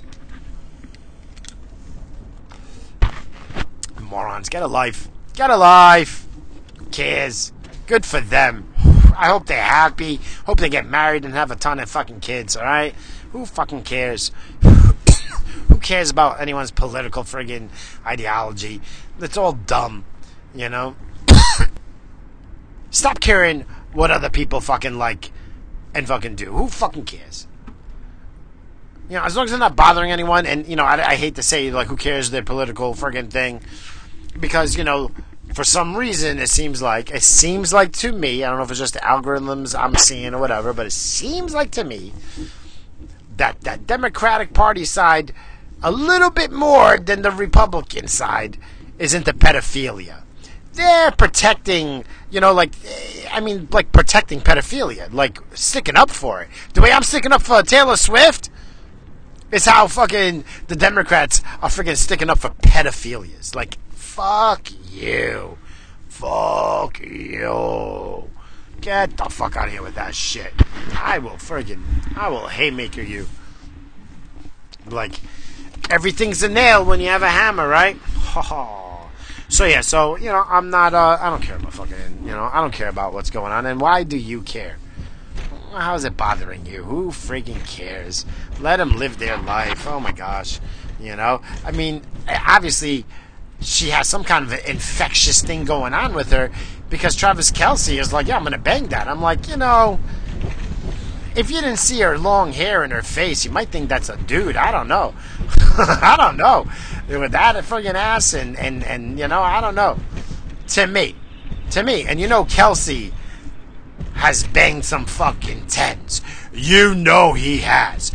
Morons. Get a life. Who cares? Good for them. I hope they're happy. Hope they get married and have a ton of fucking kids, alright? Who fucking cares? Who cares about anyone's political friggin' ideology? It's all dumb. Stop caring what other people fucking like and fucking do. Who fucking cares? As long as they're not bothering anyone, and, I hate to say, like, who cares their political friggin' thing, because, for some reason, it seems like to me, I don't know if it's just the algorithms I'm seeing or whatever, but it seems like to me that Democratic Party side, a little bit more than the Republican side, is into pedophilia. They're protecting, protecting pedophilia, like sticking up for it. The way I'm sticking up for Taylor Swift is how fucking the Democrats are freaking sticking up for pedophilias. Like, fuck you. Get the fuck out of here with that shit. I will haymaker you. Like, everything's a nail when you have a hammer, right? So I'm not, I don't care about fucking, I don't care about what's going on. And why do you care? How is it bothering you? Who freaking cares? Let them live their life. Oh my gosh. I mean, obviously, she has some kind of an infectious thing going on with her because Travis Kelce is like, yeah, I'm going to bang that. I'm like, if you didn't see her long hair in her face, you might think that's a dude. I don't know. I don't know. With that friggin' ass and I don't know. To me. And Kelce has banged some fucking tens. He has.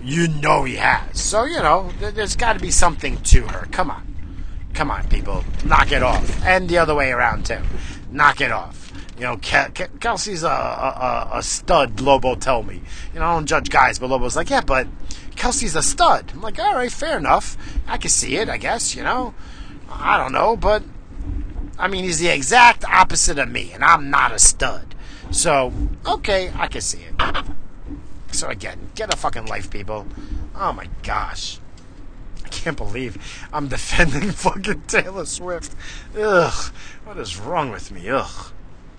So, there's got to be something to her. Come on, people. Knock it off. And the other way around, too. Knock it off. Kelsey's a stud, Lobo told me. I don't judge guys, but Lobo's like, yeah, but Kelsey's a stud. I'm like, all right, fair enough. I can see it, I guess, I don't know, but, he's the exact opposite of me, and I'm not a stud. So, okay, I can see it. So again, get a fucking life, people. Oh my gosh. I can't believe I'm defending fucking Taylor Swift. Ugh. What is wrong with me? Ugh.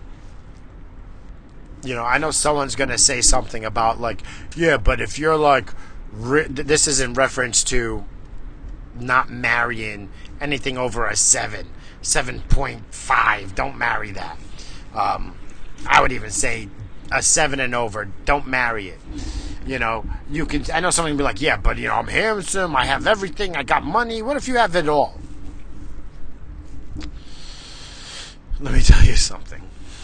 I know someone's going to say something about, like, yeah, but if you're, like, this is in reference to not marrying anything over a 7.5. Don't marry that. I would even say a 7 and over. Don't marry it. You can. I know someone can be like, yeah, but, I'm handsome. I have everything. I got money. What if you have it all? Let me tell you something.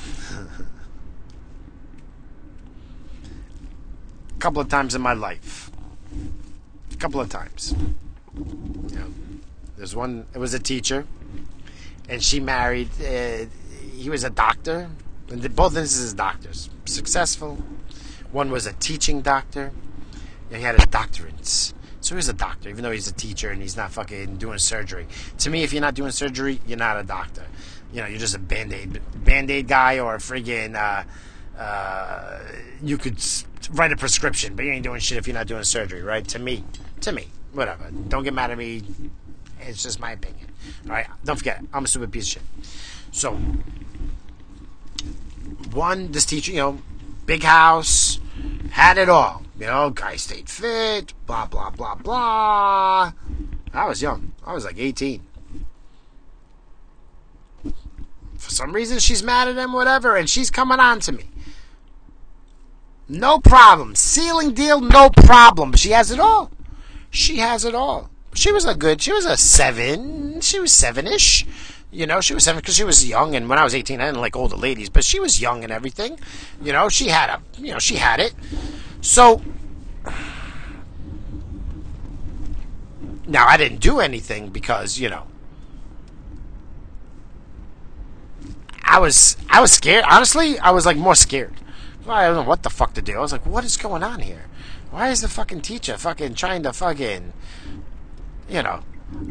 A couple of times in my life. A couple of times. There's one, it was a teacher, and she married, he was a doctor, and both instances doctors. Successful. One was a teaching doctor, and he had a doctorate. So he was a doctor, even though he's a teacher and he's not fucking doing surgery. To me, if you're not doing surgery, you're not a doctor. You're just a Band-Aid guy, or a friggin', you could write a prescription, but you ain't doing shit if you're not doing surgery, right? To me, whatever. Don't get mad at me. It's just my opinion. All right? Don't forget, I'm a stupid piece of shit. So, this teacher, big house, had it all. Guy stayed fit, blah, blah, blah, blah. I was young. I was like 18. For some reason, she's mad at him, whatever, and she's coming on to me. No problem. Ceiling deal, no problem. She has it all. She was a 7. She was 7-ish. She was 7 because she was young, and when I was 18, I didn't like older ladies, but she was young and everything. She had she had it. So, now I didn't do anything because, I was scared. Honestly, I was like more scared. I don't know what the fuck to do. I was like, what is going on here? Why is the fucking teacher fucking trying to fucking, getting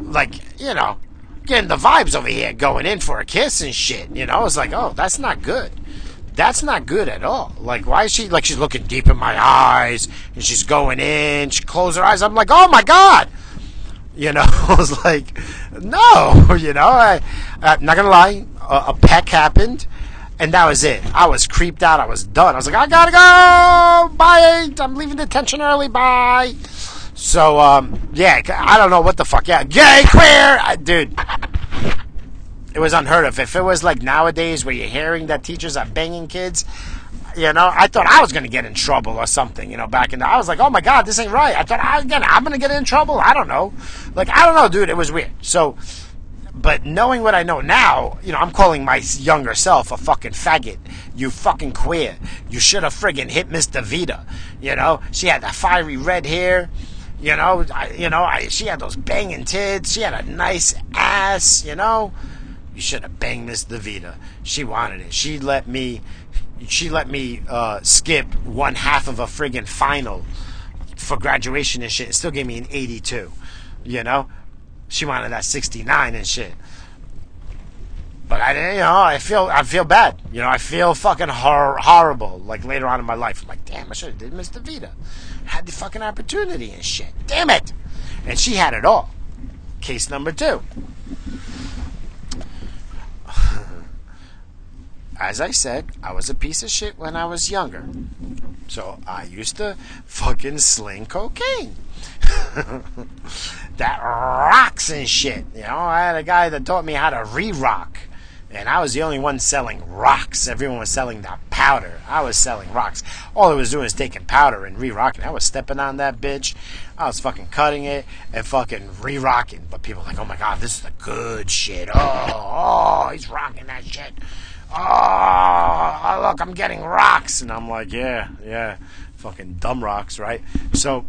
the vibes over here, going in for a kiss and shit. I was like, oh, that's not good. That's not good at all. Like, why is she, she's looking deep in my eyes, and she's going in, she closed her eyes. I'm like, oh my God. I was like, no, I'm not gonna lie, a peck happened, and that was it. I was creeped out. I was done. I was like, I gotta go. Bye. I'm leaving detention early. Bye. So, yeah, I don't know what the fuck. Yeah, gay, queer. Dude, it was unheard of. If it was like nowadays where you're hearing that teachers are banging kids, I thought I was going to get in trouble or something, back in the, I was like, oh my God, this ain't right. I thought, I'm going to get in trouble. I don't know. I don't know, dude. It was weird. So, but knowing what I know now, I'm calling my younger self a fucking faggot. You fucking queer. You should have friggin' hit Miss DeVita. She had the fiery red hair. She had those banging tits. She had a nice ass. You should have banged Miss DeVita. She wanted it. She let me skip one half of a friggin' final for graduation and shit, and still gave me an 82. She wanted that 69 and shit. But I didn't, I feel bad. I feel fucking horrible. Like later on in my life, I'm like, damn, I should have did Miss DeVita. Had the fucking opportunity and shit. Damn it. And she had it all. Case number 2. As I said, I was a piece of shit when I was younger. So I used to fucking sling cocaine. that rocks and shit. You know, I had a guy that taught me how to re-rock. And I was the only one selling rocks. Everyone was selling that powder. I was selling rocks. All I was doing is taking powder and re-rocking. I was stepping on that bitch. I was fucking cutting it and fucking re-rocking. But people were like, oh my God, this is the good shit. Oh, he's rocking that shit. Oh, look, I'm getting rocks. And I'm like, yeah. Fucking dumb rocks, right? So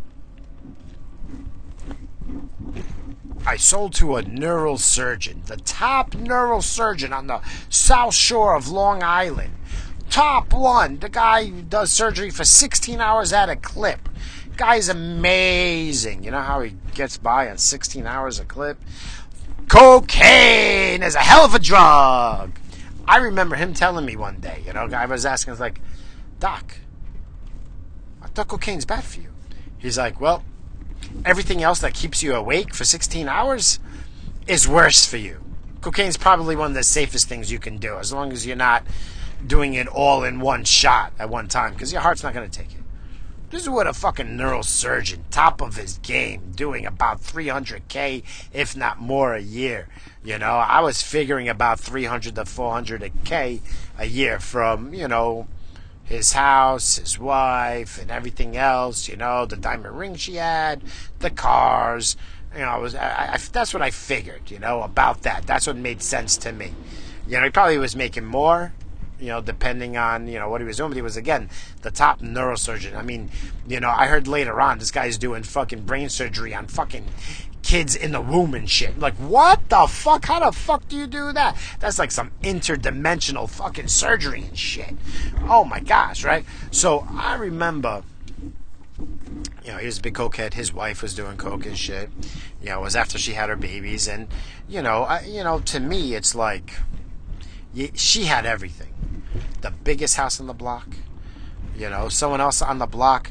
I sold to a neurosurgeon, the top neurosurgeon on the South Shore of Long Island. Top one. The guy does surgery for 16 hours at a clip. Guy's amazing. You know how he gets by on 16 hours a clip? Cocaine is a hell of a drug. I remember him telling me one day, guy was asking, I was like, Doc, I thought cocaine's bad for you. He's like, well, everything else that keeps you awake for 16 hours is worse for you. Cocaine's probably one of the safest things you can do, as long as you're not doing it all in one shot at one time, because your heart's not going to take it. This is what a fucking neurosurgeon, top of his game, doing about $300K, if not more, a year. I was figuring about $300 to $400K a year from, his house, his wife, and everything else, the diamond ring she had, the cars, that's what I figured, about that. That's what made sense to me. He probably was making more, depending on, what he was doing, but he was, again, the top neurosurgeon. I mean, I heard later on, this guy's doing fucking brain surgery on fucking kids in the womb and shit. Like, what the fuck? How the fuck do you do that? That's like some interdimensional fucking surgery and shit. Oh my gosh, right? So I remember, he was a big cokehead. His wife was doing coke and shit. It was after she had her babies, and to me, it's like she had everything. The biggest house on the block. Someone else on the block.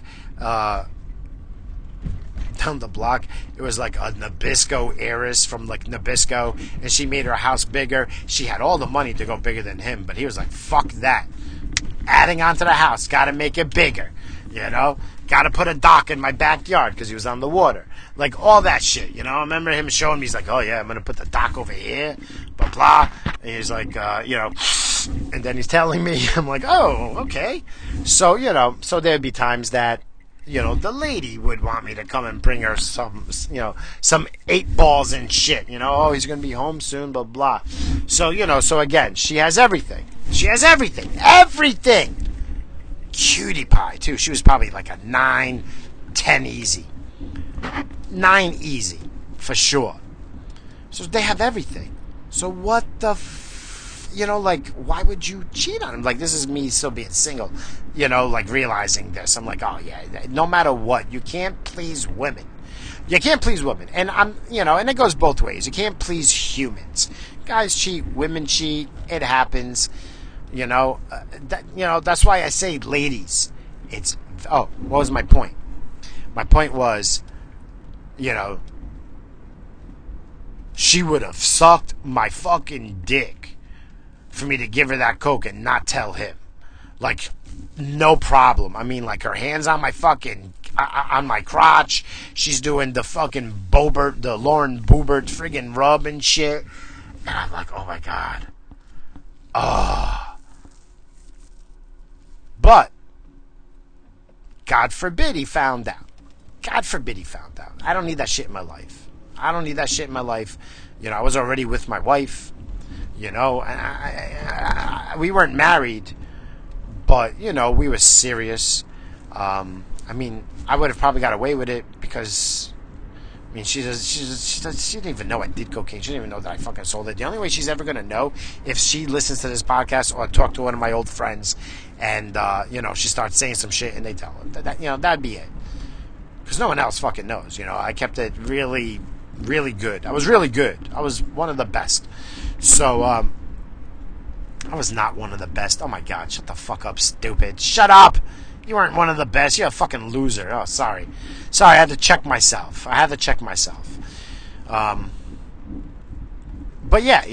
Down the block, it was like a Nabisco heiress from like Nabisco, and she made her house bigger. She had all the money to go bigger than him, but he was like, fuck that. Adding on to the house, gotta make it bigger. Gotta put a dock in my backyard because he was on the water. Like all that shit, I remember him showing me, he's like, oh yeah, I'm gonna put the dock over here, blah blah. And he's like, and then he's telling me, I'm like, oh, okay. So, so there'd be times that, the lady would want me to come and bring her some 8 balls and shit. Oh, he's going to be home soon, blah, blah. So, so again, she has everything. She has everything. Everything. Cutie pie, too. She was probably like a 9, 10 easy. 9 easy, for sure. So they have everything. So what the why would you cheat on him? Like, this is me still being single, like realizing this. I'm like, oh yeah, no matter what, you can't please women. You can't please women. And and it goes both ways. You can't please humans. Guys cheat, women cheat, it happens. That's why I say, ladies, what was my point? My point was, she would have sucked my fucking dick for me to give her that coke and not tell him. Like, no problem. I mean, like, her hands on my fucking, on my crotch. She's doing the fucking Boebert, the Lauren Boebert friggin' rub and shit. And I'm like, oh my God. Oh. But, God forbid he found out. God forbid he found out. I don't need that shit in my life. I don't need that shit in my life. I was already with my wife. And we weren't married, but, we were serious. I would have probably got away with it because, she didn't even know I did cocaine. She didn't even know that I fucking sold it. The only way she's ever going to know if she listens to this podcast or talk to one of my old friends and, she starts saying some shit and they tell her. That'd be it. Because no one else fucking knows, I kept it really, really good. I was really good. I was one of the best. So, I was not one of the best. Oh my God, shut the fuck up, stupid. Shut up! You weren't one of the best. You're a fucking loser. Oh, sorry. Sorry, I had to check myself. But yeah,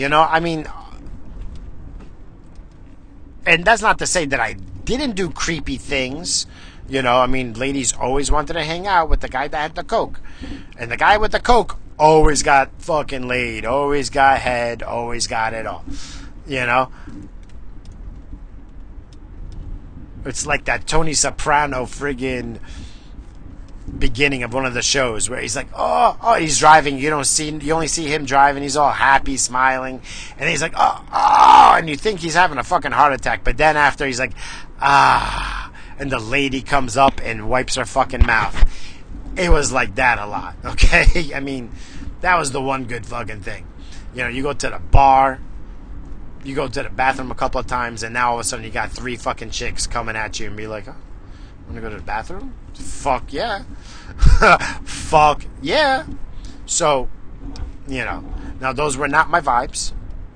and that's not to say that I didn't do creepy things, You know, I mean, ladies always wanted to hang out with the guy that had the coke. And the guy with the coke always got fucking laid, always got head, always got it all. You know? It's like that Tony Soprano friggin' beginning of one of the shows where he's like, oh, he's driving. You only see him driving. He's all happy, smiling, and he's like, oh, and you think he's having a fucking heart attack. But then after he's like, and the lady comes up and wipes her fucking mouth. It was like that a lot. Okay, I mean, that was the one good fucking thing. You know, you go to the bar, you go to the bathroom a couple of times, and now all of a sudden you got 3 fucking chicks coming at you and be like, oh, want to go to the bathroom? Fuck yeah. Fuck yeah. So, you know, now those were not my vibes.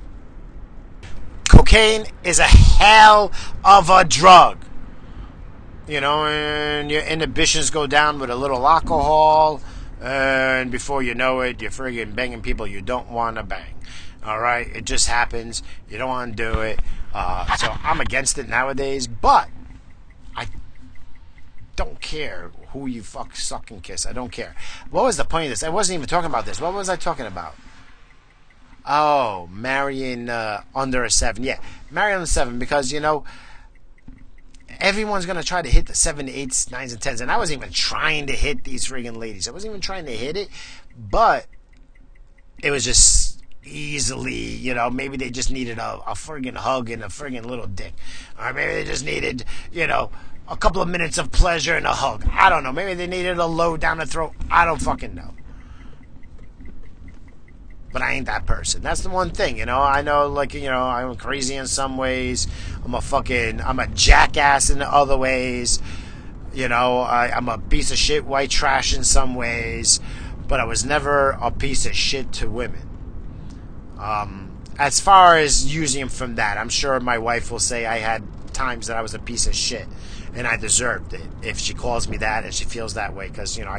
Cocaine is a hell of a drug. You know, and your inhibitions go down with a little alcohol, and before you know it, you're friggin' banging people you don't want to bang. All right? It just happens. You don't want to do it. So I'm against it nowadays, but I don't care who you fuck, suck, and kiss. I don't care. What was the point of this? I wasn't even talking about this. What was I talking about? Oh, marrying under a 7. Yeah, marry under 7 because, you know, everyone's going to try to hit the 7, 8s, 9s, and 10s. And I wasn't even trying to hit these friggin' ladies. I wasn't even trying to hit it. But it was just easily, you know, maybe they just needed a friggin' hug and a friggin' little dick. Or maybe they just needed, you know, a couple of minutes of pleasure and a hug. I don't know. Maybe they needed a load down the throat. I don't fucking know. But I ain't that person. That's the one thing, you know. I know, like, you know, I'm crazy in some ways. I'm a jackass in other ways. You know, I'm a piece of shit, white trash in some ways. But I was never a piece of shit to women. As far as using them from that, I'm sure my wife will say I had times that I was a piece of shit. And I deserved it if she calls me that and she feels that way. Because, you know,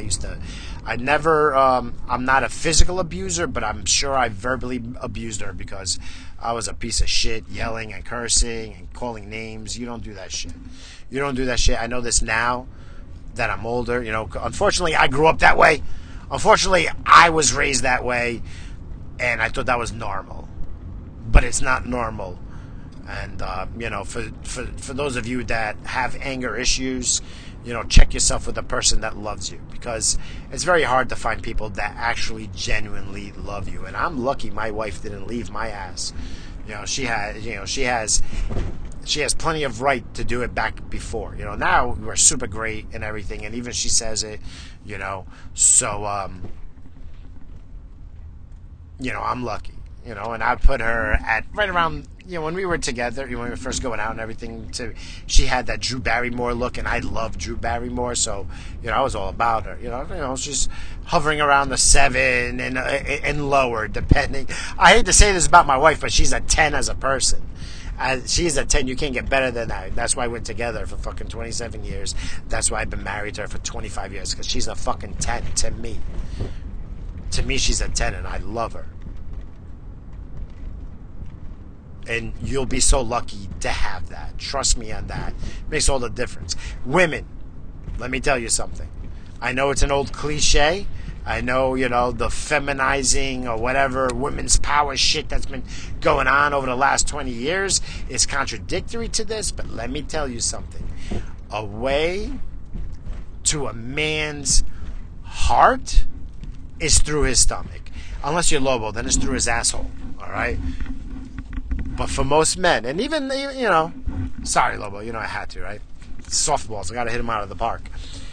I'm not a physical abuser, but I'm sure I verbally abused her because I was a piece of shit, yelling and cursing and calling names. You don't do that shit. You don't do that shit. I know this now that I'm older. You know, unfortunately, I grew up that way. Unfortunately, I was raised that way. And I thought that was normal. But it's not normal. And, you know, for those of you that have anger issues, you know, check yourself with a person that loves you. Because it's very hard to find people that actually genuinely love you. And I'm lucky my wife didn't leave my ass. You know, she has plenty of right to do it back before. You know, now we're super great and everything. And even she says it, you know. So, you know, I'm lucky. You know, and I put her at right around, you know, when we were together, when we were first going out and everything, she had that Drew Barrymore look, and I love Drew Barrymore, so, you know, I was all about her. You know, she's hovering around the 7 and lower, depending. I hate to say this about my wife, but she's a 10 as a person. She's a 10. You can't get better than that. That's why we're together for fucking 27 years. That's why I've been married to her for 25 years, because she's a fucking 10 to me. To me, she's a 10, and I love her. And you'll be so lucky to have that. Trust me on that. Makes all the difference. Women, let me tell you something. I know it's an old cliche. I know, you know, the feminizing or whatever women's power shit that's been going on over the last 20 years is contradictory to this. But let me tell you something. A way to a man's heart is through his stomach. Unless you're Lobo, then it's through his asshole. All right? But for most men, and even, you know, sorry, Lobo, you know I had to, right? Softballs, I got to hit him out of the park.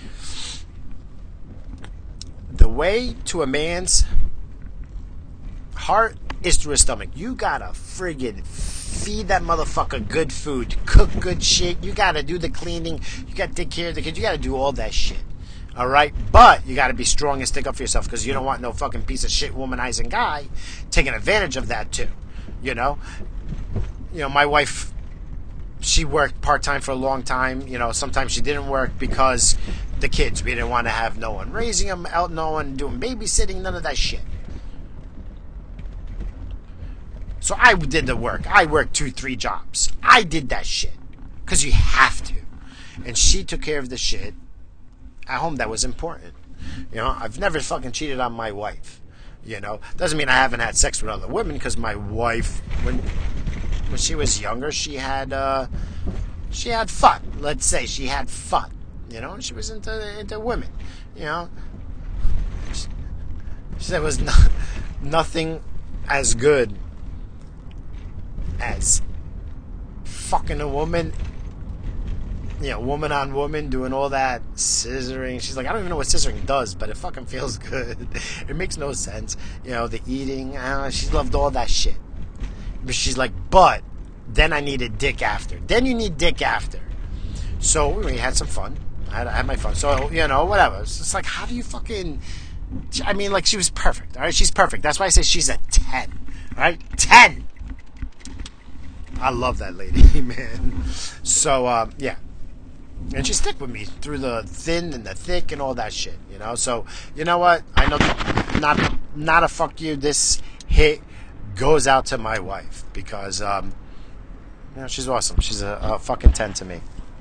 The way to a man's heart is through his stomach. You got to friggin' feed that motherfucker good food, cook good shit. You got to do the cleaning. You got to take care of the kids. You got to do all that shit. All right? But you got to be strong and stick up for yourself because you don't want no fucking piece of shit womanizing guy taking advantage of that too. You know? You know, my wife, she worked part-time for a long time. You know, sometimes she didn't work because the kids. We didn't want to have no one raising them, no one doing babysitting, none of that shit. So I did the work. I worked 2-3 jobs. I did that shit. Because you have to. and she took care of the shit at home that was important. I've never fucking cheated on my wife. Doesn't mean I haven't had sex with other women, because my wife, when she was younger, she had fun. Let's say she had fun. She was into women. There was nothing as good as fucking a woman. Woman on woman, doing all that scissoring. She's like, I don't even know what scissoring does, but it fucking feels good. It makes no sense. The eating. She loved all that shit. But she's like, but then I needed dick after. Then you need dick after. So we had some fun. I had my fun. So, whatever. It's just like, how do you fucking... I mean, like, she was perfect. All right? She's perfect. That's why I say she's a 10. All right? 10! I love that lady, man. So, yeah. And she stuck with me through the thin and the thick and all that shit, So, you know what? I know not a fuck you. This hit goes out to my wife because, she's awesome. She's a fucking 10 to me.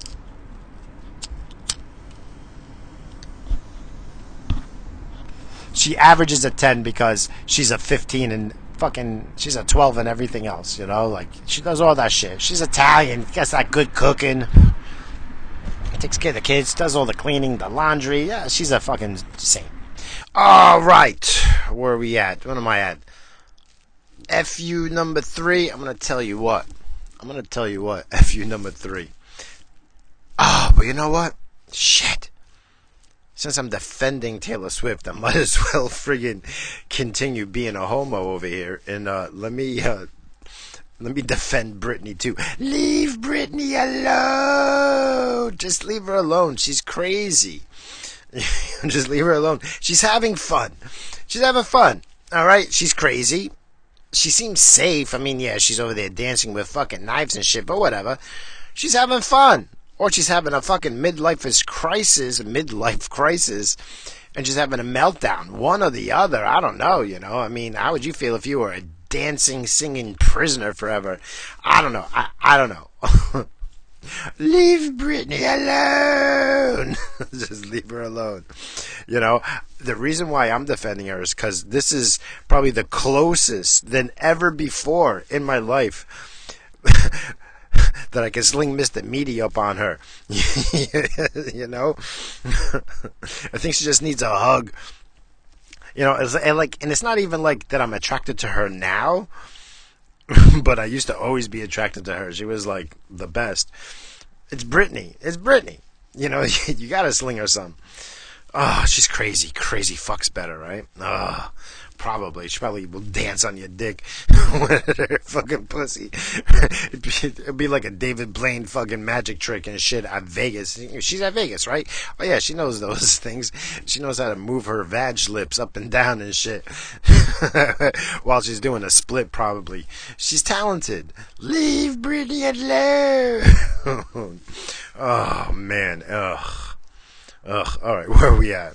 She averages a 10 because she's a 15 and fucking, she's a 12 and everything else, Like, she does all that shit. She's Italian, gets that good cooking. Takes care of the kids, does all the cleaning, the laundry. Yeah, she's a fucking saint. All right, where are we at? What am I at? FU number 3. I'm gonna tell you what. FU number 3. But you know what? Shit. Since I'm defending Taylor Swift, I might as well friggin' continue being a homo over here. And let me defend Britney too. Leave Britney alone. Just leave her alone. She's crazy. Just leave her alone. She's having fun. All right? She's crazy. She seems safe. I mean, yeah, she's over there dancing with fucking knives and shit, but whatever. She's having fun. Or she's having a fucking midlife crisis, and she's having a meltdown. One or the other. I don't know, I mean, how would you feel if you were a dancing, singing prisoner forever? I don't know. I don't know. Leave Britney alone. Just leave her alone. The reason why I'm defending her is because this is probably the closest than ever before in my life that I can sling Mr. Meaty up on her. I think she just needs a hug. And it's not even like that I'm attracted to her now, but I used to always be attracted to her. She was like the best. It's Britney. You gotta sling her some. Oh, she's crazy. Crazy fucks better, right? Oh, probably. She probably will dance on your dick with her fucking pussy. It'd be like a David Blaine fucking magic trick and shit at Vegas. She's at Vegas, right? Oh yeah, she knows those things. She knows how to move her vag lips up and down and shit while she's doing a split, probably. She's talented. Leave Britney alone. Oh man. Ugh. Alright, where are we at?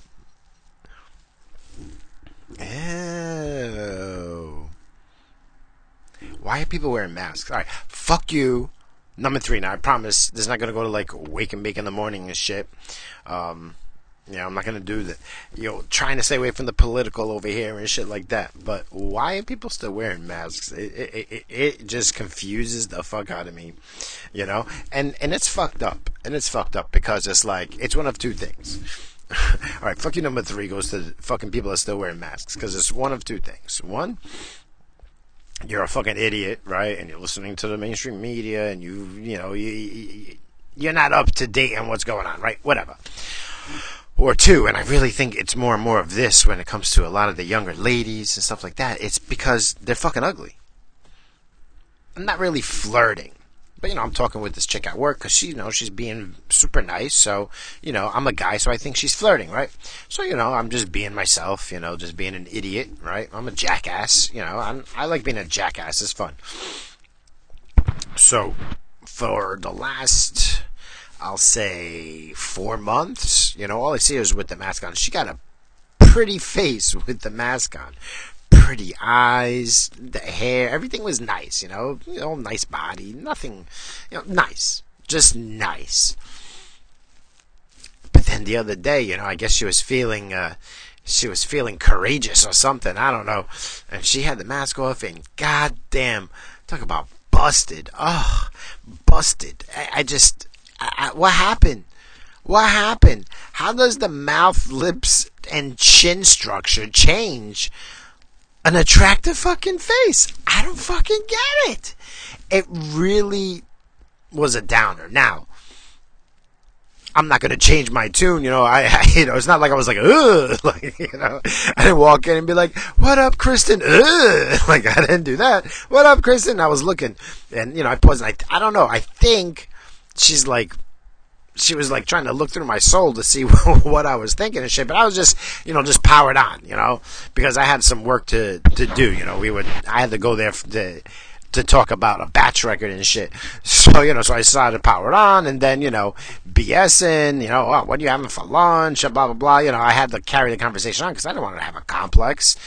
Oh. Why are people wearing masks? Alright, fuck you. Number 3. Now, I promise this is not going to go to, like, wake and bake in the morning and shit. I'm not going to do that. Trying to stay away from the political over here and shit like that. But why are people still wearing masks? It just confuses the fuck out of me. And it's fucked up. And it's fucked up because it's like, it's one of two things. Alright, fuck you number 3 goes to fucking people that still wearing masks. Because it's one of two things. One, you're a fucking idiot, right? And you're listening to the mainstream media and you're not up to date on what's going on, right? Whatever. Or 2, and I really think it's more and more of this when it comes to a lot of the younger ladies and stuff like that. It's because they're fucking ugly. I'm not really flirting. But, I'm talking with this chick at work because she's being super nice. So, I'm a guy, so I think she's flirting, right? So, I'm just being myself, just being an idiot, right? I'm a jackass, I like being a jackass. It's fun. So, for the last, I'll say 4 months, all I see her is with the mask on. She got a pretty face with the mask on. Pretty eyes, the hair, everything was nice, nice body, nothing, nice, just nice. then the other day, I guess she was feeling courageous or something. I don't know. And she had the mask off, and goddamn, talk about busted. Oh, busted. What happened? What happened? How does the mouth, lips, and chin structure change an attractive fucking face? I don't fucking get it. It really was a downer. Now, I'm not gonna change my tune, it's not like I was like, ugh, I didn't walk in and be like, "What up, Kristen?" Ugh, I didn't do that. "What up, Kristen?" I was looking, and I paused. And I don't know. I think she was like trying to look through my soul to see what I was thinking and shit. But I was just, just powered on, because I had some work to do. I had to go there to talk about a batch record and shit. So, so I decided to power it on, and then, BSing, oh, what are you having for lunch, blah, blah, blah. I had to carry the conversation on because I didn't want to have a complex,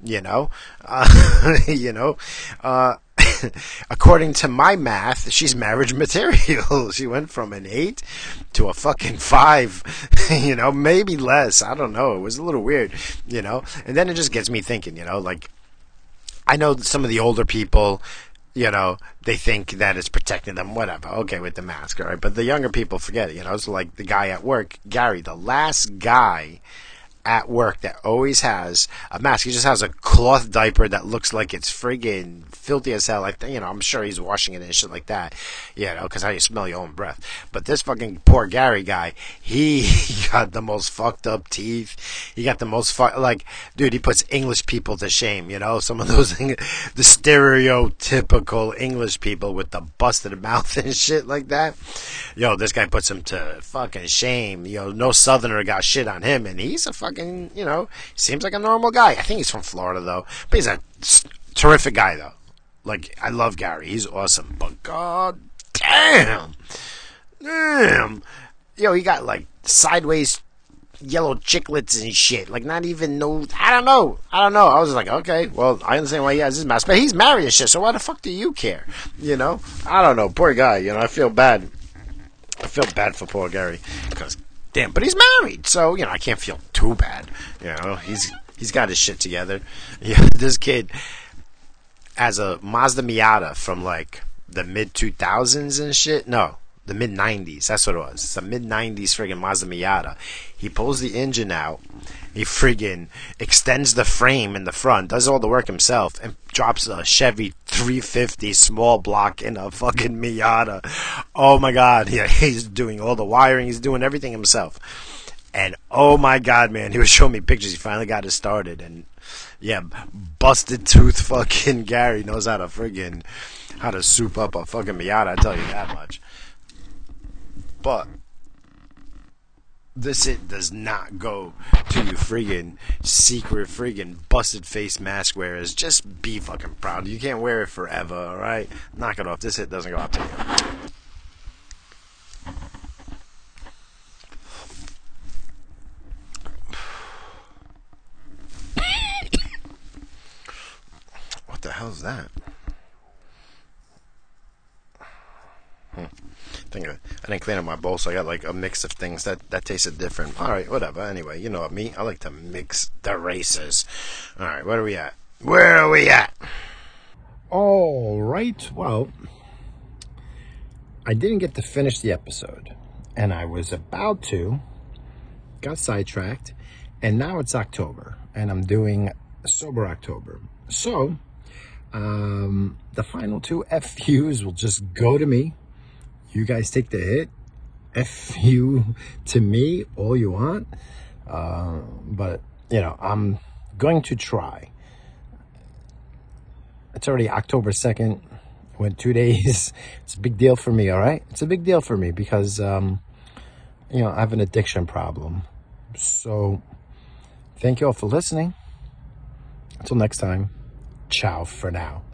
according to my math, she's marriage material. She went from an 8 to a fucking 5, maybe less. I don't know. It was a little weird, and then it just gets me thinking, I know some of the older people, they think that it's protecting them, whatever. Okay, with the mask, all right. But the younger people forget it, It's like the guy at work, Gary, the last guy at work that always has a mask. He just has a cloth diaper that looks like it's friggin' filthy as hell. I'm sure he's washing it and shit like that. Because how you smell your own breath. But this fucking poor Gary guy, he got the most fucked up teeth. He got the most dude, he puts English people to shame. Some of those the stereotypical English people with the busted mouth and shit like that. This guy puts him to fucking shame. No Southerner got shit on him, and he's a fucking, seems like a normal guy. I think he's from Florida, though. But he's a terrific guy, though. I love Gary. He's awesome. But god damn. He got, sideways yellow chiclets and shit. Not even no... I don't know. I was like, okay, well, I understand why he has his mask. But he's married and shit, so why the fuck do you care? I don't know. Poor guy. I feel bad. I feel bad for poor Gary. Because... damn, but he's married, so, I can't feel too bad. He's got his shit together. This kid has a Mazda Miata from, the mid-2000s and shit. No, the mid-90s. That's what it was. It's a mid-90s friggin' Mazda Miata. He pulls the engine out. He friggin' extends the frame in the front, does all the work himself, and drops a Chevy 350 small block in a fucking Miata. Oh my god, he's doing all the wiring, he's doing everything himself. And oh my god, man, he was showing me pictures. He finally got it started, and busted tooth fucking Gary knows how to soup up a fucking Miata, I tell you that much. But this it does not go to you friggin' secret friggin' busted face mask wearers. Just be fucking proud. You can't wear it forever, alright? Knock it off. This hit doesn't go out to you. What the hell's that? I didn't clean up my bowl, so I got a mix of things that tasted different. Alright, whatever. Anyway, you know what me? I like to mix the races. Alright, where are we at? Where are we at? Alright, well, I didn't get to finish the episode, and I was about to, got sidetracked, and now it's October, and I'm doing Sober October. So, the final 2 FUs will just go to me. You guys take the hit. F you to me all you want. But, I'm going to try. It's already October 2nd. Went 2 days. It's a big deal for me, all right? It's a big deal for me because, I have an addiction problem. So, thank you all for listening. Until next time, ciao for now.